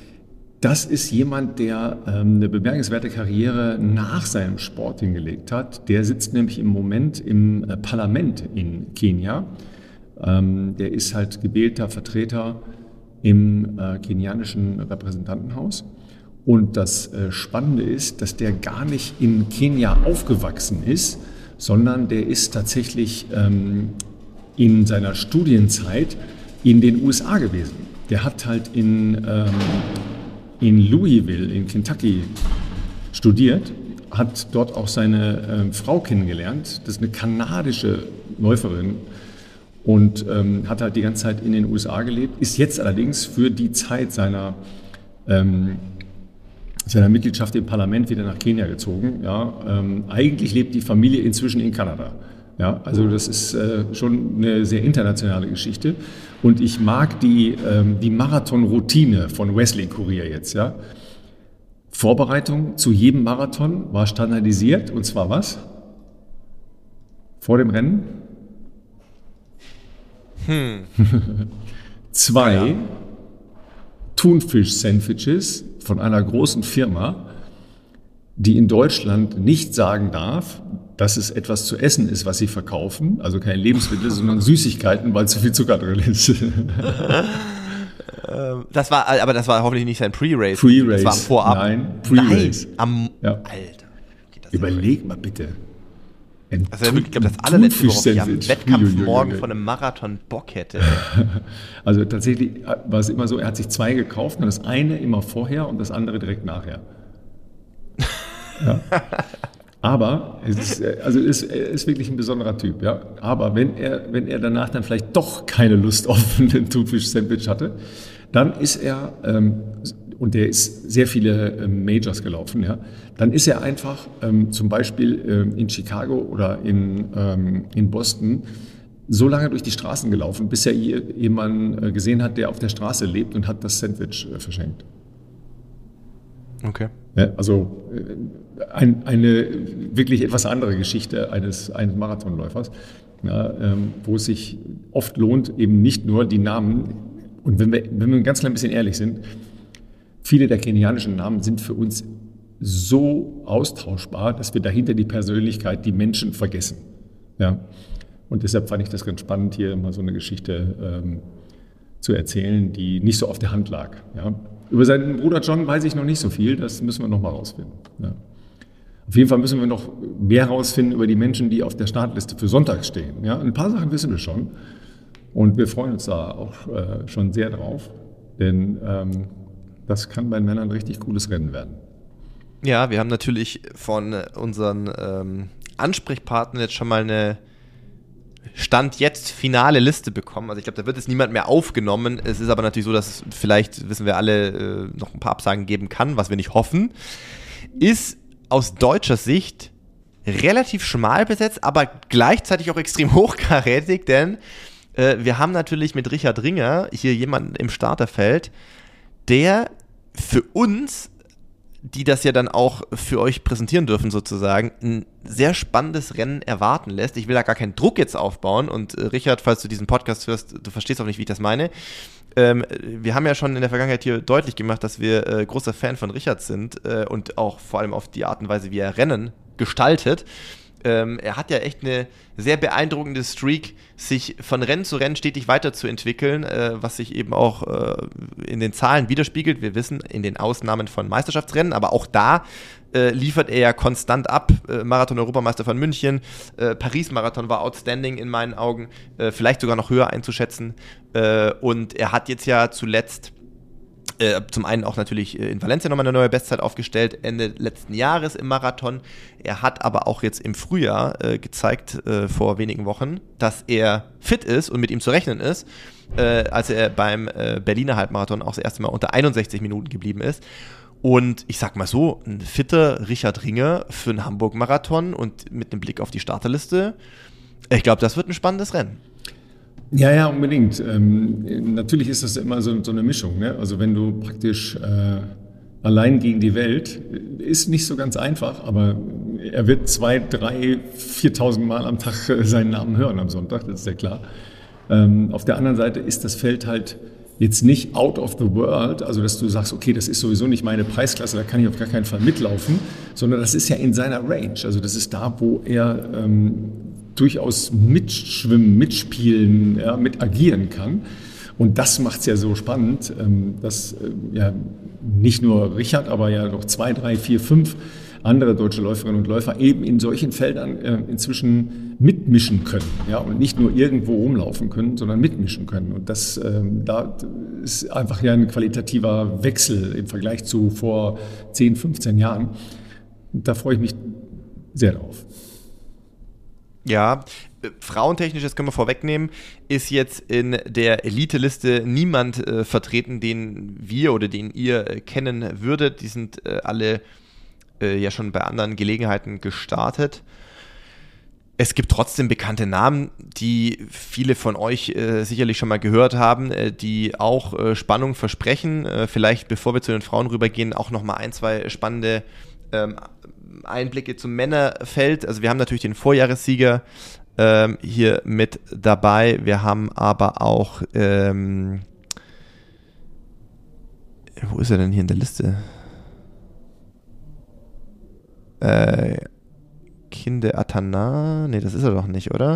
das ist jemand, der ähm, eine bemerkenswerte Karriere nach seinem Sport hingelegt hat. Der sitzt nämlich im Moment im äh, Parlament in Kenia. Ähm, der ist halt gewählter Vertreter im äh, kenianischen Repräsentantenhaus. Und das äh, Spannende ist, dass der gar nicht in Kenia aufgewachsen ist, sondern der ist tatsächlich ähm, in seiner Studienzeit in den U S A gewesen. Der hat halt in, ähm, in Louisville in Kentucky studiert, hat dort auch seine ähm, Frau kennengelernt. Das ist eine kanadische Läuferin und ähm, hat halt die ganze Zeit in den U S A gelebt, ist jetzt allerdings für die Zeit seiner, ähm, seiner Mitgliedschaft im Parlament wieder nach Kenia gezogen. Ja, ähm, eigentlich lebt die Familie inzwischen in Kanada. Ja, also das ist äh, schon eine sehr internationale Geschichte. Und ich mag die, ähm, die Marathon-Routine von Wesley Courier jetzt. Ja. Vorbereitung zu jedem Marathon war standardisiert. Und zwar was? Vor dem Rennen? Hm. Zwei ja. Thunfisch-Sandwiches von einer großen Firma, die in Deutschland nicht sagen darf, dass es etwas zu essen ist, was sie verkaufen, also keine Lebensmittel, sondern Süßigkeiten, weil zu viel Zucker drin ist. Das war, aber das war hoffentlich nicht sein Pre-Race. Pre-Race. Das war am Vorab. Nein, Pre-Race. Nein, am, ja. Alter. Okay, überleg mal bitte. Ein also wirklich, ich glaube, das allerletzte, worauf ich am Wettkampf morgen von einem Marathon Bock hätte. Also tatsächlich war es immer so, er hat sich zwei gekauft, und das eine immer vorher und das andere direkt nachher. Ja. Aber es ist, also ist, er ist wirklich ein besonderer Typ. Ja. Aber wenn er, wenn er danach dann vielleicht doch keine Lust auf einen Thunfisch-Sandwich hatte, dann ist er, ähm, und der ist sehr viele ähm, Majors gelaufen, ja, dann ist er einfach ähm, zum Beispiel ähm, in Chicago oder in, ähm, in Boston so lange durch die Straßen gelaufen, bis er jemanden äh, gesehen hat, der auf der Straße lebt, und hat das Sandwich äh, verschenkt. Okay. Ja, also ein, eine wirklich etwas andere Geschichte eines, eines Marathonläufers, ja, ähm, wo es sich oft lohnt, eben nicht nur die Namen, und wenn wir, wenn wir ein ganz klein bisschen ehrlich sind, viele der kenianischen Namen sind für uns so austauschbar, dass wir dahinter die Persönlichkeit, die Menschen vergessen. Ja. Und deshalb fand ich das ganz spannend, hier mal so eine Geschichte ähm, zu erzählen, die nicht so auf der Hand lag. Ja. Über seinen Bruder John weiß ich noch nicht so viel, das müssen wir noch mal rausfinden. Ja. Auf jeden Fall müssen wir noch mehr rausfinden über die Menschen, die auf der Startliste für Sonntag stehen. Ja. Ein paar Sachen wissen wir schon, und wir freuen uns da auch äh, schon sehr drauf, denn ähm, das kann bei Männern ein richtig cooles Rennen werden. Ja, wir haben natürlich von unseren ähm, Ansprechpartnern jetzt schon mal eine Stand jetzt finale Liste bekommen. Also ich glaube, da wird jetzt niemand mehr aufgenommen. Es ist aber natürlich so, dass es vielleicht, wissen wir alle, äh, noch ein paar Absagen geben kann, was wir nicht hoffen. Ist aus deutscher Sicht relativ schmal besetzt, aber gleichzeitig auch extrem hochkarätig, denn äh, wir haben natürlich mit Richard Ringer hier jemanden im Starterfeld, der für uns, die das ja dann auch für euch präsentieren dürfen sozusagen, ein sehr spannendes Rennen erwarten lässt. Ich will da gar keinen Druck jetzt aufbauen, und äh, Richard, falls du diesen Podcast hörst, du verstehst auch nicht, wie ich das meine. Ähm, wir haben ja schon in der Vergangenheit hier deutlich gemacht, dass wir äh, großer Fan von Richard sind äh, und auch vor allem auf die Art und Weise, wie er Rennen gestaltet. Ähm, er hat ja echt eine sehr beeindruckende Streak, sich von Rennen zu Rennen stetig weiterzuentwickeln, äh, was sich eben auch äh, in den Zahlen widerspiegelt. Wir wissen, in den Ausnahmen von Meisterschaftsrennen, aber auch da äh, liefert er ja konstant ab. Äh, Marathon-Europameister von München, äh, Paris-Marathon war outstanding in meinen Augen, äh, vielleicht sogar noch höher einzuschätzen. Äh, und er hat jetzt ja zuletzt Äh, zum einen auch natürlich in Valencia nochmal eine neue Bestzeit aufgestellt, Ende letzten Jahres im Marathon. Er hat aber auch jetzt im Frühjahr äh, gezeigt, äh, vor wenigen Wochen, dass er fit ist und mit ihm zu rechnen ist, äh, als er beim äh, Berliner Halbmarathon auch das erste Mal unter einundsechzig Minuten geblieben ist. Und ich sag mal so, ein fitter Richard Ringer für einen Hamburg-Marathon und mit einem Blick auf die Starterliste, ich glaube, das wird ein spannendes Rennen. Ja, ja, unbedingt. Ähm, natürlich ist das immer so, so eine Mischung. Ne? Also wenn du praktisch äh, allein gegen die Welt, ist nicht so ganz einfach, aber er wird zwei, drei, viertausend Mal am Tag seinen Namen hören am Sonntag, das ist ja klar. Ähm, auf der anderen Seite ist das Feld halt jetzt nicht out of the world, also dass du sagst, okay, das ist sowieso nicht meine Preisklasse, da kann ich auf gar keinen Fall mitlaufen, sondern das ist ja in seiner Range. Also das ist da, wo er ähm, durchaus mitschwimmen, mitspielen, ja, mit agieren kann. Und das macht es ja so spannend, dass ja nicht nur Richard, aber ja noch zwei, drei, vier, fünf andere deutsche Läuferinnen und Läufer eben in solchen Feldern inzwischen mitmischen können. Ja, und nicht nur irgendwo rumlaufen können, sondern mitmischen können. Und das da ist einfach ja ein qualitativer Wechsel im Vergleich zu vor zehn, fünfzehn Jahren. Und da freue ich mich sehr drauf. Ja, frauentechnisch, das können wir vorwegnehmen, ist jetzt in der Elite-Liste niemand äh, vertreten, den wir oder den ihr äh, kennen würdet. Die sind äh, alle äh, ja schon bei anderen Gelegenheiten gestartet. Es gibt trotzdem bekannte Namen, die viele von euch äh, sicherlich schon mal gehört haben, äh, die auch äh, Spannung versprechen. Äh, vielleicht, bevor wir zu den Frauen rübergehen, auch noch mal ein, zwei spannende ähm, Einblicke zum Männerfeld. Also wir haben natürlich den Vorjahressieger ähm, hier mit dabei. Wir haben aber auch, ähm, wo ist er denn hier in der Liste? Äh, Kinde Atana, nee, das ist er doch nicht, oder?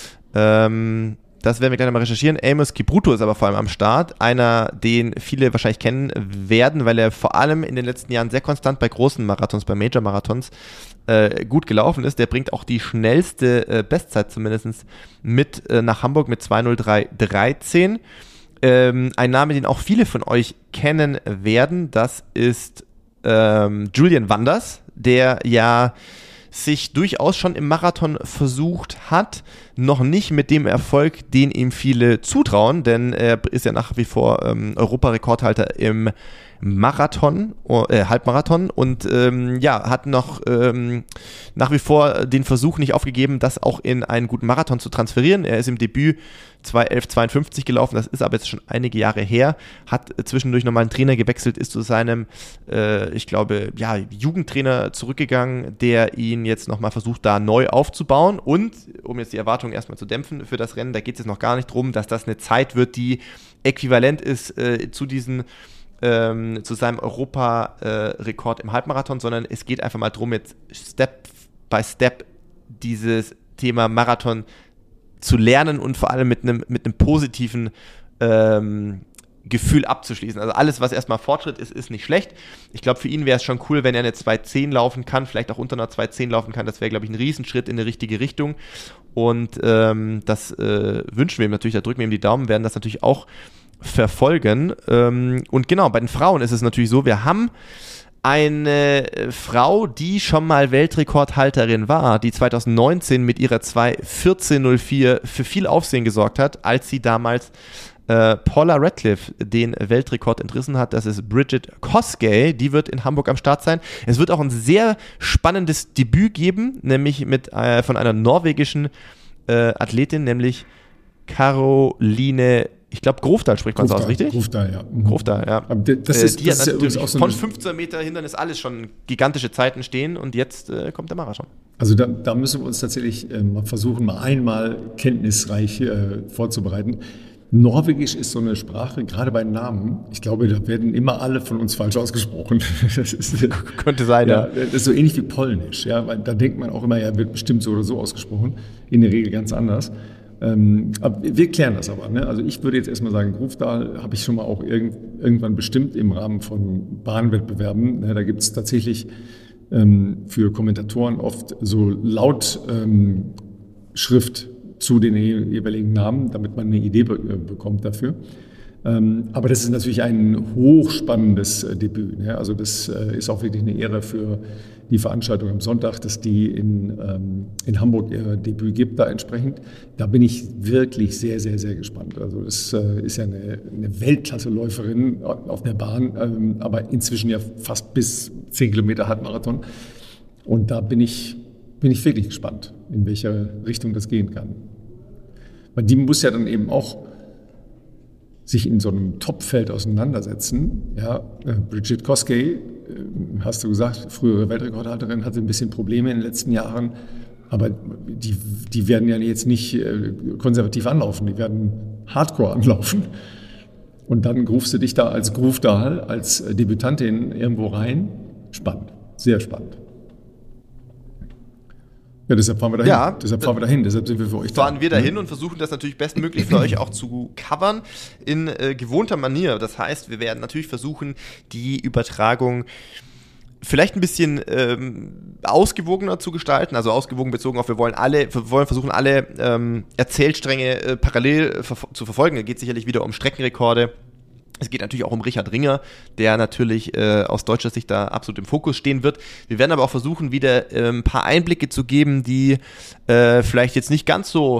Ähm, das werden wir gleich mal recherchieren. Amos Kipruto ist aber vor allem am Start. Einer, den viele wahrscheinlich kennen werden, weil er vor allem in den letzten Jahren sehr konstant bei großen Marathons, bei Major-Marathons äh, gut gelaufen ist. Der bringt auch die schnellste äh, Bestzeit zumindest mit äh, nach Hamburg mit zwei null drei dreizehn. Ähm, ein Name, den auch viele von euch kennen werden, das ist ähm, Julian Wanders, der ja sich durchaus schon im Marathon versucht hat, noch nicht mit dem Erfolg, den ihm viele zutrauen, denn er ist ja nach wie vor ähm, Europarekordhalter im Marathon, äh, Halbmarathon und ähm, ja, hat noch ähm, nach wie vor den Versuch nicht aufgegeben, das auch in einen guten Marathon zu transferieren. Er ist im Debüt zwei elf zweiundfünfzig gelaufen, das ist aber jetzt schon einige Jahre her, hat zwischendurch nochmal einen Trainer gewechselt, ist zu seinem, äh, ich glaube, ja, Jugendtrainer zurückgegangen, der ihn jetzt nochmal versucht, da neu aufzubauen und, um jetzt die Erwartungen erstmal zu dämpfen für das Rennen, da geht es jetzt noch gar nicht drum, dass das eine Zeit wird, die äquivalent ist äh, zu diesen Ähm, zu seinem Europarekord äh, im Halbmarathon, sondern es geht einfach mal darum, jetzt Step by Step dieses Thema Marathon zu lernen und vor allem mit einem mit einem positiven ähm, Gefühl abzuschließen. Also alles, was erstmal Fortschritt ist, ist nicht schlecht. Ich glaube, für ihn wäre es schon cool, wenn er eine zwei zehn laufen kann, vielleicht auch unter einer zwei zehn laufen kann. Das wäre, glaube ich, ein Riesenschritt in die richtige Richtung. Und ähm, das äh, wünschen wir ihm natürlich, da drücken wir ihm die Daumen, werden das natürlich auch verfolgen. Und genau, bei den Frauen ist es natürlich so, wir haben eine Frau, die schon mal Weltrekordhalterin war, die zwanzig neunzehn mit ihrer zwei vierzehn null vier für viel Aufsehen gesorgt hat, als sie damals äh, Paula Radcliffe den Weltrekord entrissen hat. Das ist Bridget Kosgei, die wird in Hamburg am Start sein. Es wird auch ein sehr spannendes Debüt geben, nämlich mit äh, von einer norwegischen äh, Athletin, nämlich Caroline, ich glaube, Grofdahl spricht man so aus, richtig? Grofdahl, ja. Mhm. Grofdahl, ja. Aber das ist, äh, die das hat ist ja übrigens auch so von fünfzehn Meter Hindernis alles schon gigantische Zeiten stehen und jetzt äh, kommt der Marathon. Also da, da müssen wir uns tatsächlich äh, mal versuchen, mal einmal kenntnisreich äh, vorzubereiten. Norwegisch ist so eine Sprache, gerade bei Namen, ich glaube, da werden immer alle von uns falsch ausgesprochen. Das ist, könnte sein, ja. ja. Das ist so ähnlich wie Polnisch, ja, weil da denkt man auch immer, ja, wird bestimmt so oder so ausgesprochen, in der Regel ganz anders. Ähm, aber wir klären das aber. Ne? Also ich würde jetzt erstmal sagen, Grofdahl habe ich schon mal auch irgend, irgendwann bestimmt im Rahmen von Bahnwettbewerben. Ne? Da gibt es tatsächlich ähm, für Kommentatoren oft so Lautschrift ähm, zu den jeweiligen Namen, damit man eine Idee be- bekommt dafür. Ähm, aber das ist natürlich ein hochspannendes äh, Debüt. Ne? Also das äh, ist auch wirklich eine Ehre für die Veranstaltung am Sonntag, dass die in, ähm, in Hamburg ihr Debüt gibt da entsprechend. Da bin ich wirklich sehr, sehr, sehr gespannt. Also das äh, ist ja eine, eine Weltklasse-Läuferin auf der Bahn, ähm, aber inzwischen ja fast bis zehn Kilometer Halbmarathon. Und da bin ich, bin ich wirklich gespannt, in welche Richtung das gehen kann. Weil die muss ja dann eben auch sich in so einem Topfeld auseinandersetzen. Ja, Bridget Kosgei, hast du gesagt, frühere Weltrekordhalterin, hatte ein bisschen Probleme in den letzten Jahren, aber die, die werden ja jetzt nicht konservativ anlaufen, die werden Hardcore anlaufen. Und dann rufst du dich da als Grofdahl, als Debütantin irgendwo rein. Spannend, sehr spannend. Ja, deshalb fahren wir dahin. Ja, deshalb fahren wir dahin. Deshalb sind wir für euch da. Fahren wir dahin und versuchen das natürlich bestmöglich für euch auch zu covern in äh, gewohnter Manier. Das heißt, wir werden natürlich versuchen, die Übertragung vielleicht ein bisschen ähm, ausgewogener zu gestalten. Also ausgewogen bezogen auf, wir wollen alle, wir wollen versuchen, alle ähm, Erzählstränge äh, parallel ver- zu verfolgen. Da geht es sicherlich wieder um Streckenrekorde. Es geht natürlich auch um Richard Ringer, der natürlich äh, aus deutscher Sicht da absolut im Fokus stehen wird. Wir werden aber auch versuchen, wieder äh, ein paar Einblicke zu geben, die äh, vielleicht jetzt nicht ganz so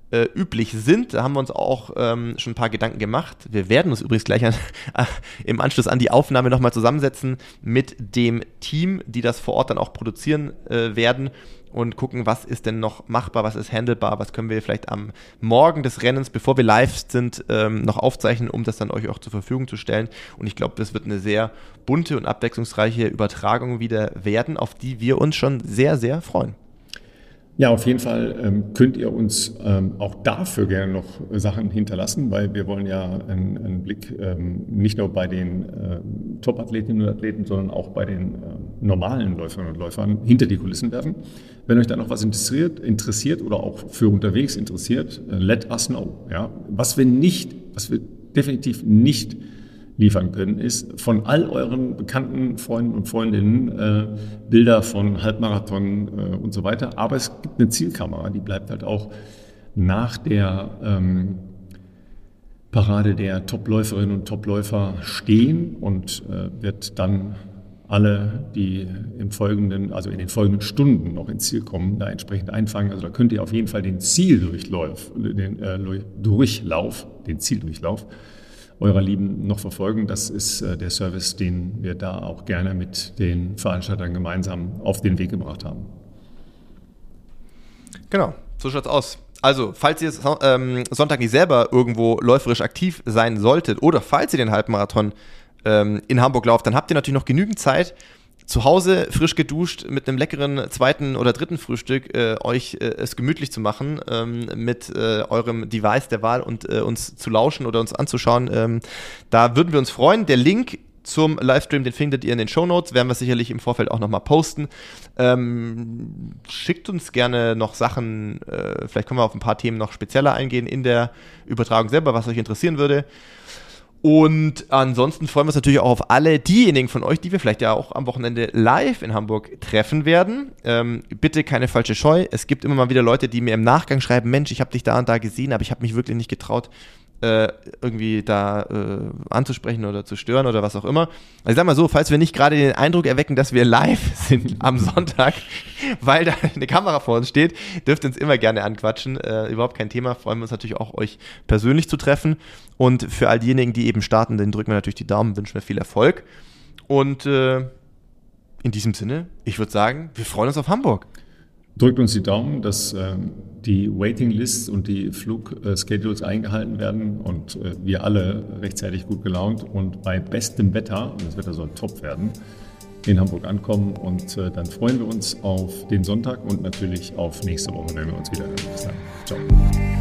äh, üblich sind. Da haben wir uns auch ähm, schon ein paar Gedanken gemacht. Wir werden uns übrigens gleich an, äh, im Anschluss an die Aufnahme nochmal zusammensetzen mit dem Team, die das vor Ort dann auch produzieren äh, werden und gucken, was ist denn noch machbar, was ist handelbar, was können wir vielleicht am Morgen des Rennens, bevor wir live sind, ähm, noch aufzeichnen, um das dann euch auch zur Verfügung zu stellen. Und ich glaube, das wird eine sehr bunte und abwechslungsreiche Übertragung wieder werden, auf die wir uns schon sehr, sehr freuen. Ja, auf jeden Fall ähm, könnt ihr uns ähm, auch dafür gerne noch Sachen hinterlassen, weil wir wollen ja einen, einen Blick ähm, nicht nur bei den äh, Top-Athletinnen und Athleten, sondern auch bei den äh, normalen Läuferinnen und Läufern hinter die Kulissen werfen. Wenn euch da noch was interessiert, interessiert oder auch für unterwegs interessiert, äh, let us know. Ja? Was wir nicht, was wir definitiv nicht liefern können, ist von all euren bekannten Freunden und Freundinnen äh, Bilder von Halbmarathon äh, und so weiter. Aber es gibt eine Zielkamera, die bleibt halt auch nach der ähm, Parade der Topläuferinnen und Topläufer stehen und äh, wird dann alle, die im folgenden, also in den folgenden Stunden noch ins Ziel kommen, da entsprechend einfangen. Also da könnt ihr auf jeden Fall den Zieldurchlauf, den äh, Durchlauf, den Zieldurchlauf eurer Lieben noch verfolgen. Das ist äh, der Service, den wir da auch gerne mit den Veranstaltern gemeinsam auf den Weg gebracht haben. Genau, so schaut's aus. Also, falls ihr ähm, Sonntag nicht selber irgendwo läuferisch aktiv sein solltet oder falls ihr den Halbmarathon ähm, in Hamburg lauft, dann habt ihr natürlich noch genügend Zeit, zu Hause frisch geduscht mit einem leckeren zweiten oder dritten Frühstück äh, euch äh, es gemütlich zu machen, ähm, mit äh, eurem Device der Wahl und äh, uns zu lauschen oder uns anzuschauen. Ähm, da würden wir uns freuen. Der Link zum Livestream, den findet ihr in den Shownotes, werden wir sicherlich im Vorfeld auch nochmal posten. Ähm, schickt uns gerne noch Sachen, äh, vielleicht können wir auf ein paar Themen noch spezieller eingehen in der Übertragung selber, was euch interessieren würde. Und ansonsten freuen wir uns natürlich auch auf alle diejenigen von euch, die wir vielleicht ja auch am Wochenende live in Hamburg treffen werden. Ähm, bitte keine falsche Scheu. Es gibt immer mal wieder Leute, die mir im Nachgang schreiben, Mensch, ich habe dich da und da gesehen, aber ich habe mich wirklich nicht getraut, äh, irgendwie da äh, anzusprechen oder zu stören oder was auch immer. Also ich sag mal so, falls wir nicht gerade den Eindruck erwecken, dass wir live sind am Sonntag, weil da eine Kamera vor uns steht, dürft ihr uns immer gerne anquatschen. Äh, überhaupt kein Thema. Freuen wir uns natürlich auch, euch persönlich zu treffen. Und für all diejenigen, die eben starten, denen drücken wir natürlich die Daumen, wünschen wir viel Erfolg. Und äh, in diesem Sinne, ich würde sagen, wir freuen uns auf Hamburg. Drückt uns die Daumen, dass äh, die Waiting-Lists und die Flugschedules eingehalten werden und äh, wir alle rechtzeitig gut gelaunt und bei bestem Wetter, und das Wetter soll top werden, in Hamburg ankommen. Und äh, dann freuen wir uns auf den Sonntag und natürlich auf nächste Woche, wenn wir uns wieder hören. Bis dann. Ciao.